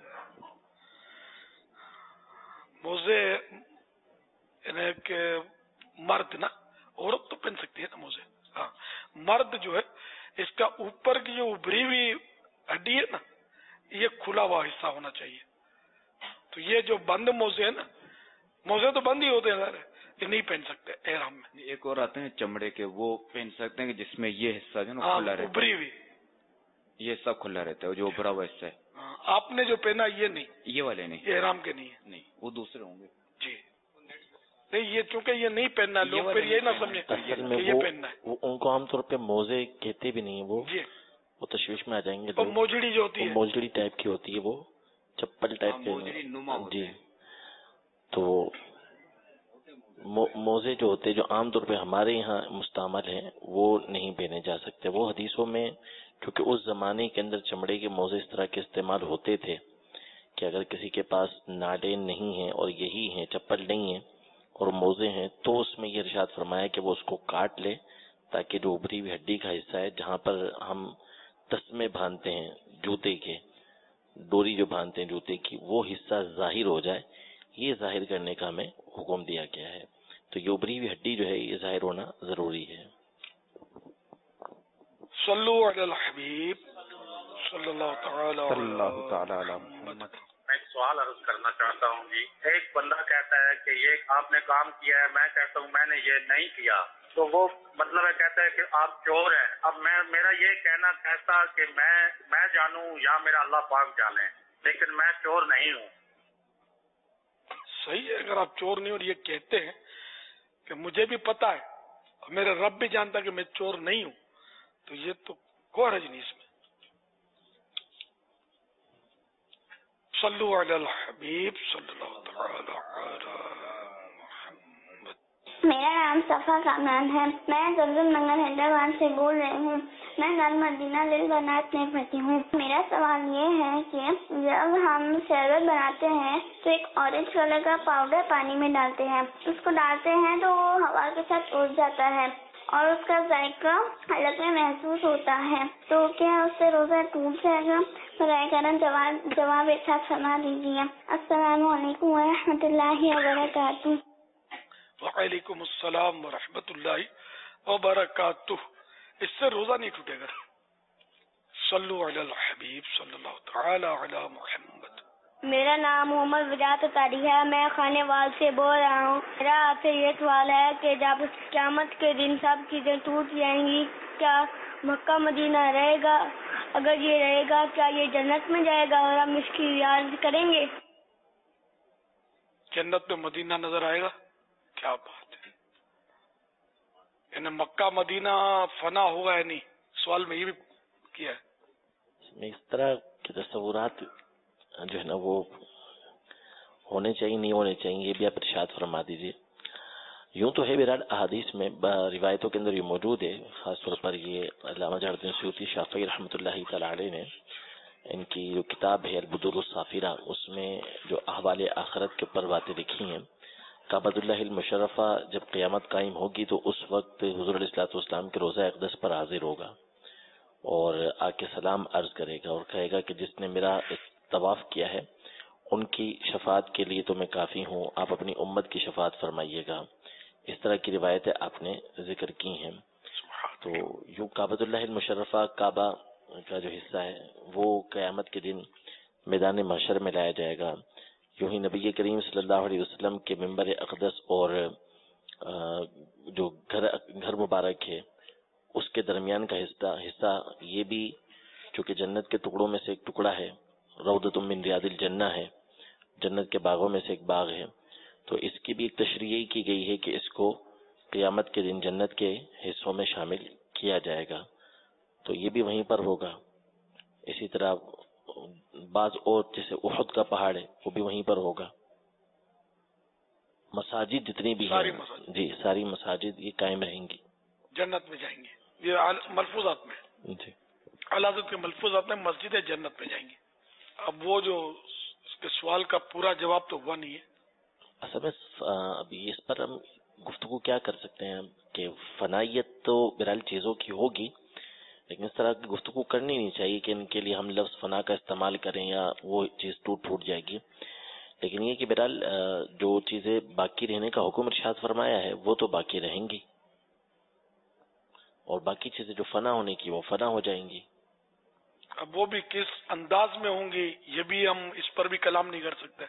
موزے یعنی کہ مرد نا, عورت تو پہن سکتی ہے نا موزے. ہاں, مرد جو ہے اس کا اوپر کی جو ابری ہوئی ہڈی ہے نا, یہ کھلا ہوا حصہ ہونا چاہیے. تو یہ جو بند موزے ہیں نا, موزے تو بند ہی ہوتے ہیں سارے, یہ نہیں پہن سکتے احرام میں. ایک اور آتے ہیں چمڑے کے, وہ پہن سکتے ہیں جس میں یہ حصہ جو نا کھلا رہتا ہے, ابری ہوئی یہ سب کھلا رہتا ہے, جو ابرا ہوا حصہ ہے. آپ نے جو پہنا یہ نہیں, یہ والے نہیں, یہ احرام کے نہیں ہے. نہیں, وہ دوسرے ہوں گے. جی نہیں, یہ چونکہ یہ نہیں پہننا, لوگ پھر یہ نہ سمجھیں کہ یہ پہننا ہے. ان کو عام طور پہ موزے کہتے بھی نہیں, وہ جی وہ تشویش میں آ جائیں گے. اور موجڑی جو ہوتی ہے, موجڑی ٹائپ کی ہوتی ہے, وہ چپل ٹائپ کے. جی, تو موزے جو ہوتے جو عام طور پہ ہمارے یہاں مستعمل ہیں وہ نہیں پہنے جا سکتے. وہ حدیثوں میں کیونکہ اس زمانے کے اندر چمڑے کے موزے اس طرح کے استعمال ہوتے تھے کہ اگر کسی کے پاس نالین نہیں ہیں اور یہی ہیں, چپل نہیں ہیں اور موزے ہیں, تو اس میں یہ ارشاد فرمایا کہ وہ اس کو کاٹ لے تاکہ جو ابری ہوئی ہڈی کا حصہ ہے جہاں پر ہم تسمے باندھتے ہیں جوتے کے, ڈوری جو باندھتے ہیں جوتے کی, وہ حصہ ظاہر ہو جائے, یہ ظاہر کرنے کا ہمیں حکم دیا گیا ہے. تو یہ ابری ہوئی ہڈی جو ہے یہ ظاہر ہونا ضروری ہے. صلو علی الحبیب صلی اللہ تعالی علی محمد. میں ایک سوال عرض کرنا چاہتا ہوں جی. ایک بندہ کہتا ہے کہ یہ آپ نے کام کیا ہے, میں کہتا ہوں میں نے یہ نہیں کیا, تو وہ مطلب ہے کہتا ہے کہ آپ چور ہیں. اب میں میرا یہ کہنا کہتا کہ میں میں جانوں یا میرا اللہ پاک جانے, لیکن میں چور نہیں ہوں. صحیح ہے, اگر آپ چور نہیں اور یہ کہتے ہیں کہ مجھے بھی پتا ہے اور میرا رب بھی جانتا کہ میں چور نہیں ہوں, تو یہ تو کوئی حرج نہیں اس میں. صلو علی الحبیب صلی اللہ تعالی علی محمد. میرا نام صفا کامران ہے, میں زلزل نگر حیدرآباد سے بول رہی ہوں. میں نل مدینہ لیل بنات میں پڑھتی ہوں. میرا سوال یہ ہے کہ جب ہم شربت بناتے ہیں تو ایک اورنج کلر کا پاؤڈر پانی میں ڈالتے ہیں, اس کو ڈالتے ہیں تو وہ ہوا کے ساتھ اڑ جاتا ہے اور اس کا ذائقہ الگ میں محسوس ہوتا ہے, تو کیا اس سے روزہ ٹوٹ جائے گا؟ برائے کرم جواب جواب ایک ساتھ فرما دیجیے. السلام علیکم ورحمۃ اللہ وبرکاتہ. وعلیکم السلام ورحمۃ اللہ وبرکاتہ. اس سے روزہ نہیں ٹوٹے گا. صلو علی الحبیب صلی اللہ تعالی علی محمد. میرا نام محمد وجاہت طاری ہے, میں خانے وال سے بول رہا ہوں. میرا آپ سے یہ سوال ہے کہ جب قیامت کے دن سب چیزیں ٹوٹ جائیں گی, کیا مکہ مدینہ رہے گا؟ اگر یہ رہے گا کیا یہ جنت میں جائے گا اور ہم اس کی یاد کریں گے؟ جنت میں مدینہ نظر آئے گا؟ کیا بات ہے. یعنی مکہ مدینہ فنا ہوگا یا نہیں؟ سوال میں یہ بھی کیا ہے. اس طرح کے تصورات جو ہے نا وہ ہونے چاہیے, نہیں ہونے چاہیے, یہ بھی آپ ارشاد فرما دیجیے. یوں تو ہے بہرحال احادیث میں روایتوں کے اندر یہ موجود ہے. خاص طور پر یہ علامہ جلال الدین سیوطی شافعی رحمۃ اللہ تعالی علیہ نے ان کی جو کتاب ہے البدور الصافرہ, اس میں جو احوال آخرت کے اوپر باتیں لکھی ہیں. کعبۃ اللہ المشرفہ جب قیامت قائم ہوگی تو اس وقت حضور علیہ الصلوۃ والسلام کے روضہ اقدس پر حاضر ہوگا اور آ کے سلام عرض کرے گا اور کہے گا کہ جس نے میرا طواف کیا ہے ان کی شفاعت کے لیے تو میں کافی ہوں, آپ اپنی امت کی شفاعت فرمائیے گا. اس طرح کی روایتیں آپ نے ذکر کی ہیں. تو یوں کعبۃ اللہ المشرفہ کعبہ کا جو حصہ ہے وہ قیامت کے دن میدان محشر میں لایا جائے گا. یوں ہی نبی کریم صلی اللہ علیہ وسلم کے ممبر اقدس اور جو گھر گھر مبارک ہے اس کے درمیان کا حصہ حصہ یہ بھی چونکہ جنت کے ٹکڑوں میں سے ایک ٹکڑا ہے, روضۃ من ریاض الجنہ ہے, جنت کے باغوں میں سے ایک باغ ہے, تو اس کی بھی ایک تشریح کی گئی ہے کہ اس کو قیامت کے دن جنت کے حصوں میں شامل کیا جائے گا. تو یہ بھی وہیں پر ہوگا. اسی طرح بعض اور جیسے احد کا پہاڑ ہے وہ بھی وہیں پر ہوگا. مساجد جتنی بھی ہیں جی ساری مساجد یہ قائم رہیں گی, جنت میں جائیں گے. یہ ملفوظات میں جی اعلیٰ حضرت کے ملفوظات میں مسجد جنت میں جائیں گے. اب وہ جو اس کے سوال کا پورا جواب تو ہوا نہیں ہے. اصل میں ابھی اس پر ہم گفتگو کیا کر سکتے ہیں کہ فنائیت تو بہرحال چیزوں کی ہوگی, لیکن اس طرح کی گفتگو کرنی نہیں چاہیے کہ ان کے لیے ہم لفظ فنا کا استعمال کریں یا وہ چیز ٹوٹ ٹوٹ جائے گی. لیکن یہ کہ بہرحال جو چیزیں باقی رہنے کا حکم ارشاد فرمایا ہے وہ تو باقی رہیں گی, اور باقی چیزیں جو فنا ہونے کی وہ فنا ہو جائیں گی. اب وہ بھی کس انداز میں ہوں گی یہ بھی ہم اس پر بھی کلام نہیں کر سکتے.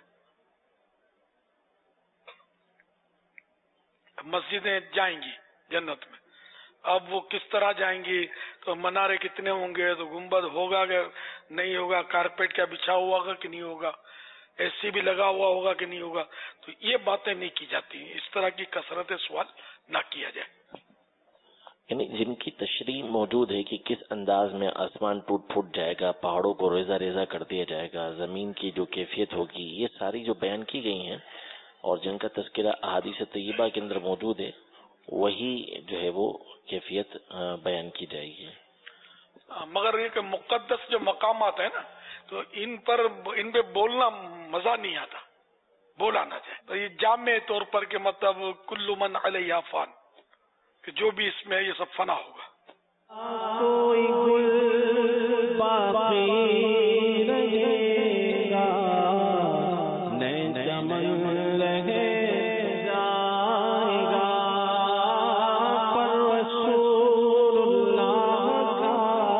مسجدیں جائیں گی جنت میں, اب وہ کس طرح جائیں گی, تو منارے کتنے ہوں گے, تو گنبد ہوگا کہ نہیں ہوگا, کارپیٹ کیا بچھا ہوا ہوگا کہ نہیں ہوگا, اے سی بھی لگا ہوا ہوگا کہ نہیں ہوگا, تو یہ باتیں نہیں کی جاتی. اس طرح کی کثرت سوال نہ کیا جائے. یعنی جن کی تشریح موجود ہے کہ کس انداز میں آسمان ٹوٹ پھوٹ جائے گا, پہاڑوں کو ریزہ ریزہ کر دیا جائے گا, زمین کی جو کیفیت ہوگی, یہ ساری جو بیان کی گئی ہیں اور جن کا تذکرہ احادیث طیبہ کے اندر موجود ہے وہی جو ہے وہ کیفیت بیان کی جائے گی. مگر یہ کہ مقدس جو مقامات ہیں نا, تو ان پر ان پہ بولنا مزہ نہیں آتا, بولا نہ جائے. تو یہ جامع طور پر کہ مطلب کل من علیہ فان, کہ جو بھی اس میں یہ سب فنا ہوگا. کوئی گل باقی رہے گا, نئے چمن رہے جائے گا, پر رسول اللہ کا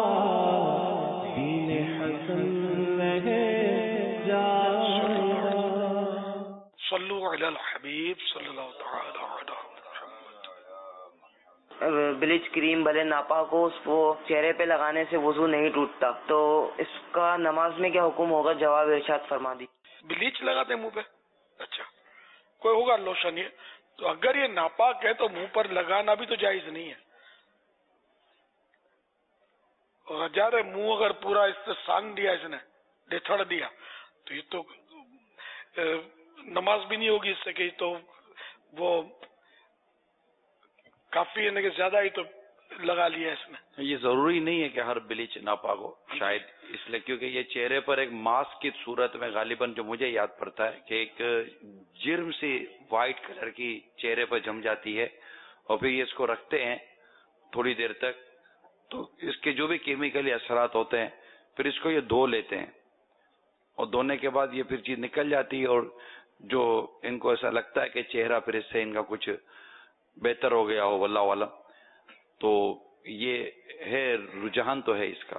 دین حسن رہے جائے گا. صلو علی الحبیب صلی اللہ تعالی علیہ. بلیچ کریم بھلے ناپاک ہو, اس کو چہرے پہ لگانے سے وضو نہیں ٹوٹتا, تو اس کا نماز میں کیا حکم ہوگا؟ جواب ارشاد فرما دی. بلیچ لگاتے منہ پہ, اچھا کوئی ہوگا لوشن, یہ تو اگر یہ ناپاک ہے تو منہ پر لگانا بھی تو جائز نہیں ہے. اور ہزار منہ اگر پورا اس سے سانگ دیا, اس نے ڈھڑ دیا, تو یہ تو نماز بھی نہیں ہوگی اس سے, کہ تو وہ کافی ہے کہ زیادہ ہی تو لگا لیا اس میں. یہ ضروری نہیں ہے کہ ہر بلیچ ناپاک ہو، شاید اس لیے کیونکہ یہ چہرے پر ایک ماسک کی صورت میں غالباً جو مجھے یاد پڑتا ہے کہ ایک جرم سی وائٹ کلر کی چہرے پر جم جاتی ہے اور پھر یہ اس کو رکھتے ہیں تھوڑی دیر تک تو اس کے جو بھی کیمیکلی اثرات ہوتے ہیں پھر اس کو یہ دھو لیتے ہیں اور دھونے کے بعد یہ پھر چیز نکل جاتی ہے اور جو ان کو ایسا لگتا ہے کہ چہرہ پھر اس سے ان کا کچھ بہتر ہو گیا ہو واللہ عالم. تو یہ ہے رجحان تو ہے اس کا.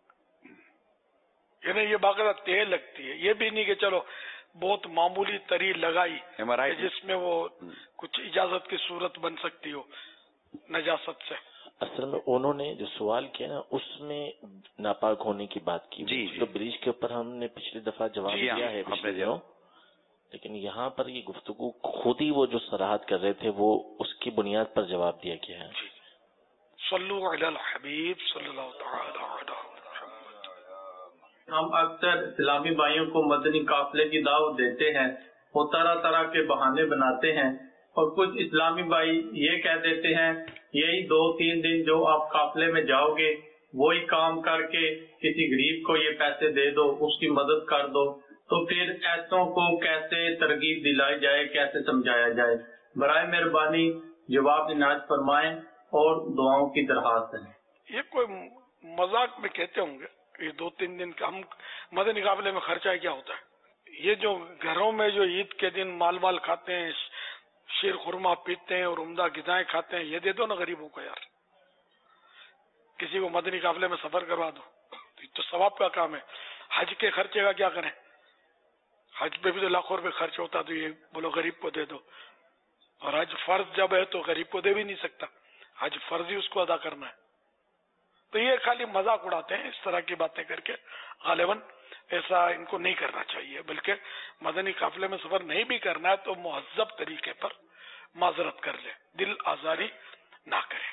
یعنی یہ باقاعدہ تیل لگتی ہے، یہ بھی نہیں کہ چلو بہت معمولی تری لگائی جس میں وہ کچھ اجازت کی صورت بن سکتی ہو نجاست سے. اصل میں انہوں نے جو سوال کیا نا اس میں ناپاک ہونے کی بات کی جی تو بلیچ کے اوپر ہم نے پچھلی دفعہ جواب جی دیا ہے پچھلے دنوں، لیکن یہاں پر یہ گفتگو خود ہی وہ جو صراحت کر رہے تھے وہ اس کی بنیاد پر جواب دیا گیا ہے. صلو علی الحبیب صلی اللہ تعالی علیہ وسلم. ہم اکثر اسلامی بھائیوں کو مدنی قافلے کی دعوت دیتے ہیں، وہ طرح طرح کے بہانے بناتے ہیں اور کچھ اسلامی بھائی یہ کہہ دیتے ہیں یہی دو تین دن جو آپ قافلے میں جاؤ گے وہی کام کر کے کسی غریب کو یہ پیسے دے دو، اس کی مدد کر دو. تو پھر ایسوں کو کیسے ترغیب دلائی جائے، کیسے سمجھایا جائے؟ برائے مہربانی جواب عنایت فرمائیں اور دعاؤں کی درخواست ہے. یہ کوئی مذاق میں کہتے ہوں گے یہ دو تین دن کا ہم مدنی قافلے میں خرچہ کیا ہوتا ہے؟ یہ جو گھروں میں جو عید کے دن مال مال کھاتے ہیں، شیر خورما پیتے ہیں اور عمدہ غذائیں کھاتے ہیں، یہ دے دو نا غریبوں کو. یار کسی کو مدنی قافلے میں سفر کروا دو تو ثواب کا کام ہے. حج کے خرچے کا کیا کریں؟ حج پہ بھی تو لاکھوں روپے خرچ ہوتا تو یہ بولو غریب کو دے دو. اور حج فرض جب ہے تو غریب کو دے بھی نہیں سکتا، حج فرض ہی اس کو ادا کرنا ہے. تو یہ خالی مذاق اڑاتے ہیں اس طرح کی باتیں کر کے. غالباً ایسا ان کو نہیں کرنا چاہیے، بلکہ مدنی قافلے میں سفر نہیں بھی کرنا ہے تو مہذب طریقے پر معذرت کر لے، دل آزاری نہ کرے.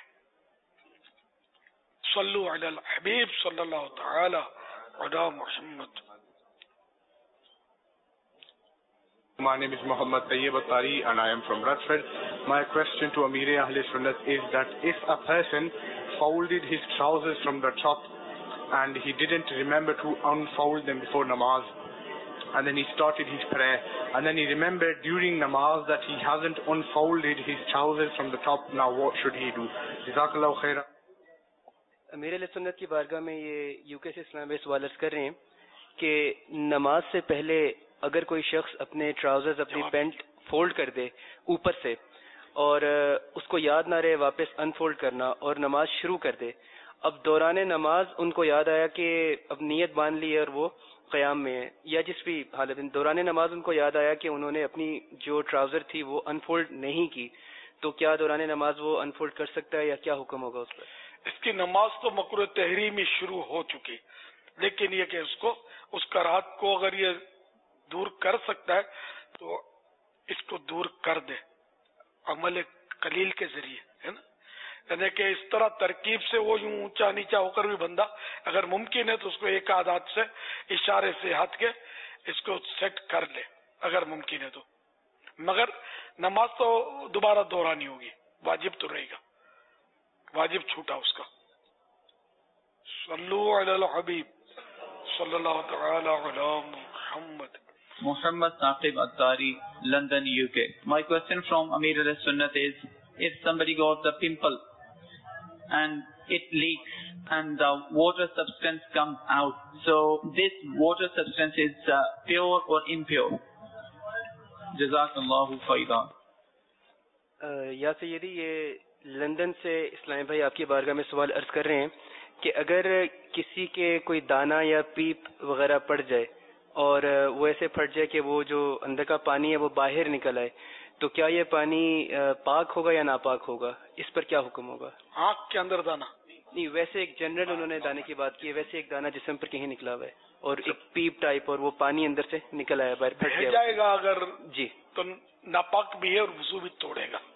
صلو علی الحبیب صلی اللہ تعالی علی محمد. My name is Muhammad Tayyib Attari and I am from Radford. My question to Amir Ahl Sunnat is that if a person folded his trousers from the top and he didn't remember to unfold them before namaz, and then he started his prayer, and then he remembered during namaz that he hasn't unfolded his trousers from the top, now what should he do? Jazakallahu khairan. امیر علیہ سنت کی بارگاہ میں یہ you کے سے اسلام بھائی سوال عرض کر رہے ہیں کہ نماز سے پہلے اگر کوئی شخص اپنے ٹراؤزرز اپنی پینٹ فولڈ کر دے اوپر سے اور اس کو یاد نہ رہے واپس انفولڈ کرنا اور نماز شروع کر دے، اب دوران نماز ان کو یاد آیا کہ اب نیت باندھ لی ہے اور وہ قیام میں ہے، یا جس بھی حالت میں دوران نماز ان کو یاد آیا کہ انہوں نے اپنی جو ٹراؤزر تھی وہ انفولڈ نہیں کی، تو کیا دوران نماز وہ انفولڈ کر سکتا ہے یا کیا حکم ہوگا اس پر؟ اس کی نماز تو مکروہ تحریمی شروع ہو چکی، لیکن یہ کہ اس کو اس کراہت کو اگر یہ دور کر سکتا ہے تو اس کو دور کر دے عمل قلیل کے ذریعے، ہے نا. یعنی کہ اس طرح ترکیب سے وہ یوں اونچا نیچا ہو کر بھی بندہ اگر ممکن ہے تو اس کو ایک عادت سے اشارے سے ہاتھ کے اس کو سیٹ کر لے اگر ممکن ہے تو. مگر نماز تو دوبارہ دہرانی ہوگی، واجب تو رہے گا، واجب چھوٹا اس کا. صلو علی الحبیب صلی اللہ تعالی علی محمد. Muhammad Saqib Attari, London, U K. My question from Amir al-Sunnat is, if somebody got a pimple and it leaks and the water substance comes out, so this water substance is uh, pure or impure? Jazakallahu khairan. یا سیدی یہ London سے اسلام بھائی آپ کی بارگاہ میں سوال عرض کر رہے ہیں کہ اگر کسی کے کوئی دانہ یا پیپ وغیرہ پڑ جائے اور وہ ایسے پھٹ جائے کہ وہ جو اندر کا پانی ہے وہ باہر نکل آئے، تو کیا یہ پانی پاک ہوگا یا ناپاک ہوگا؟ اس پر کیا حکم ہوگا؟ آنکھ کے اندر دانہ نہیں، ویسے ایک جنرل انہوں نے دانے کی بات کی ہے، ویسے ایک دانہ جسم پر کہیں نکلا ہوا ہے اور ایک پیپ ٹائپ اور وہ پانی اندر سے نکل آیا باہر پھٹ گیا جائے گا اگر جی تو ناپاک بھی ہے اور وضو بھی توڑے گا.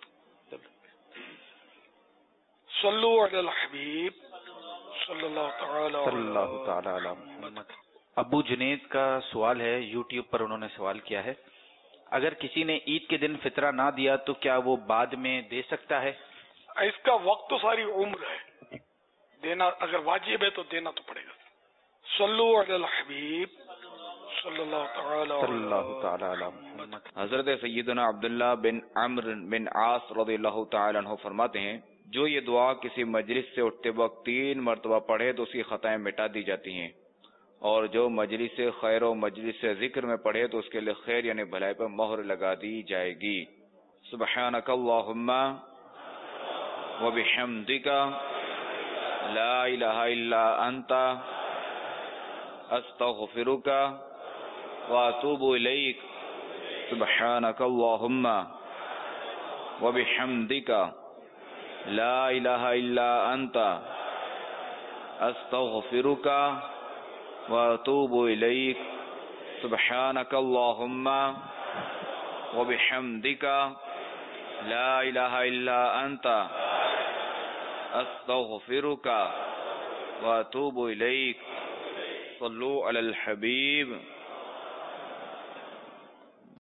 صلو علی الحبیب صلی اللہ تعالی علی محمد. ابو جنید کا سوال ہے، یوٹیوب پر انہوں نے سوال کیا ہے، اگر کسی نے عید کے دن فطرہ نہ دیا تو کیا وہ بعد میں دے سکتا ہے؟ اس کا وقت تو ساری عمر ہے، دینا اگر واجب ہے تو دینا تو پڑے گا. صلو علی الحبیب صلی اللہ تعالی علیہ محمد. حضرت سیدنا عبداللہ بن عمرو بن عاص رضی اللہ تعالی عنہ فرماتے ہیں جو یہ دعا کسی مجلس سے اٹھتے وقت تین مرتبہ پڑھے تو اس کی خطائیں مٹا دی جاتی ہیں، اور جو مجلس سے خیر و مجلس سے ذکر میں پڑھے تو اس کے لیے خیر یعنی بھلائی پر مہر لگا دی جائے گی. سبحانک اللہم وبحمدک لا الہ الا انت استغفرک واتوب الیک. سبحانک اللہم وبحمدک لا الہ الا انت استغفرک واتوب الیک. سبحانک اللہم وبحمدک لا الہ الا انت استغفرک واتوب الیک. صلو علی الحبیب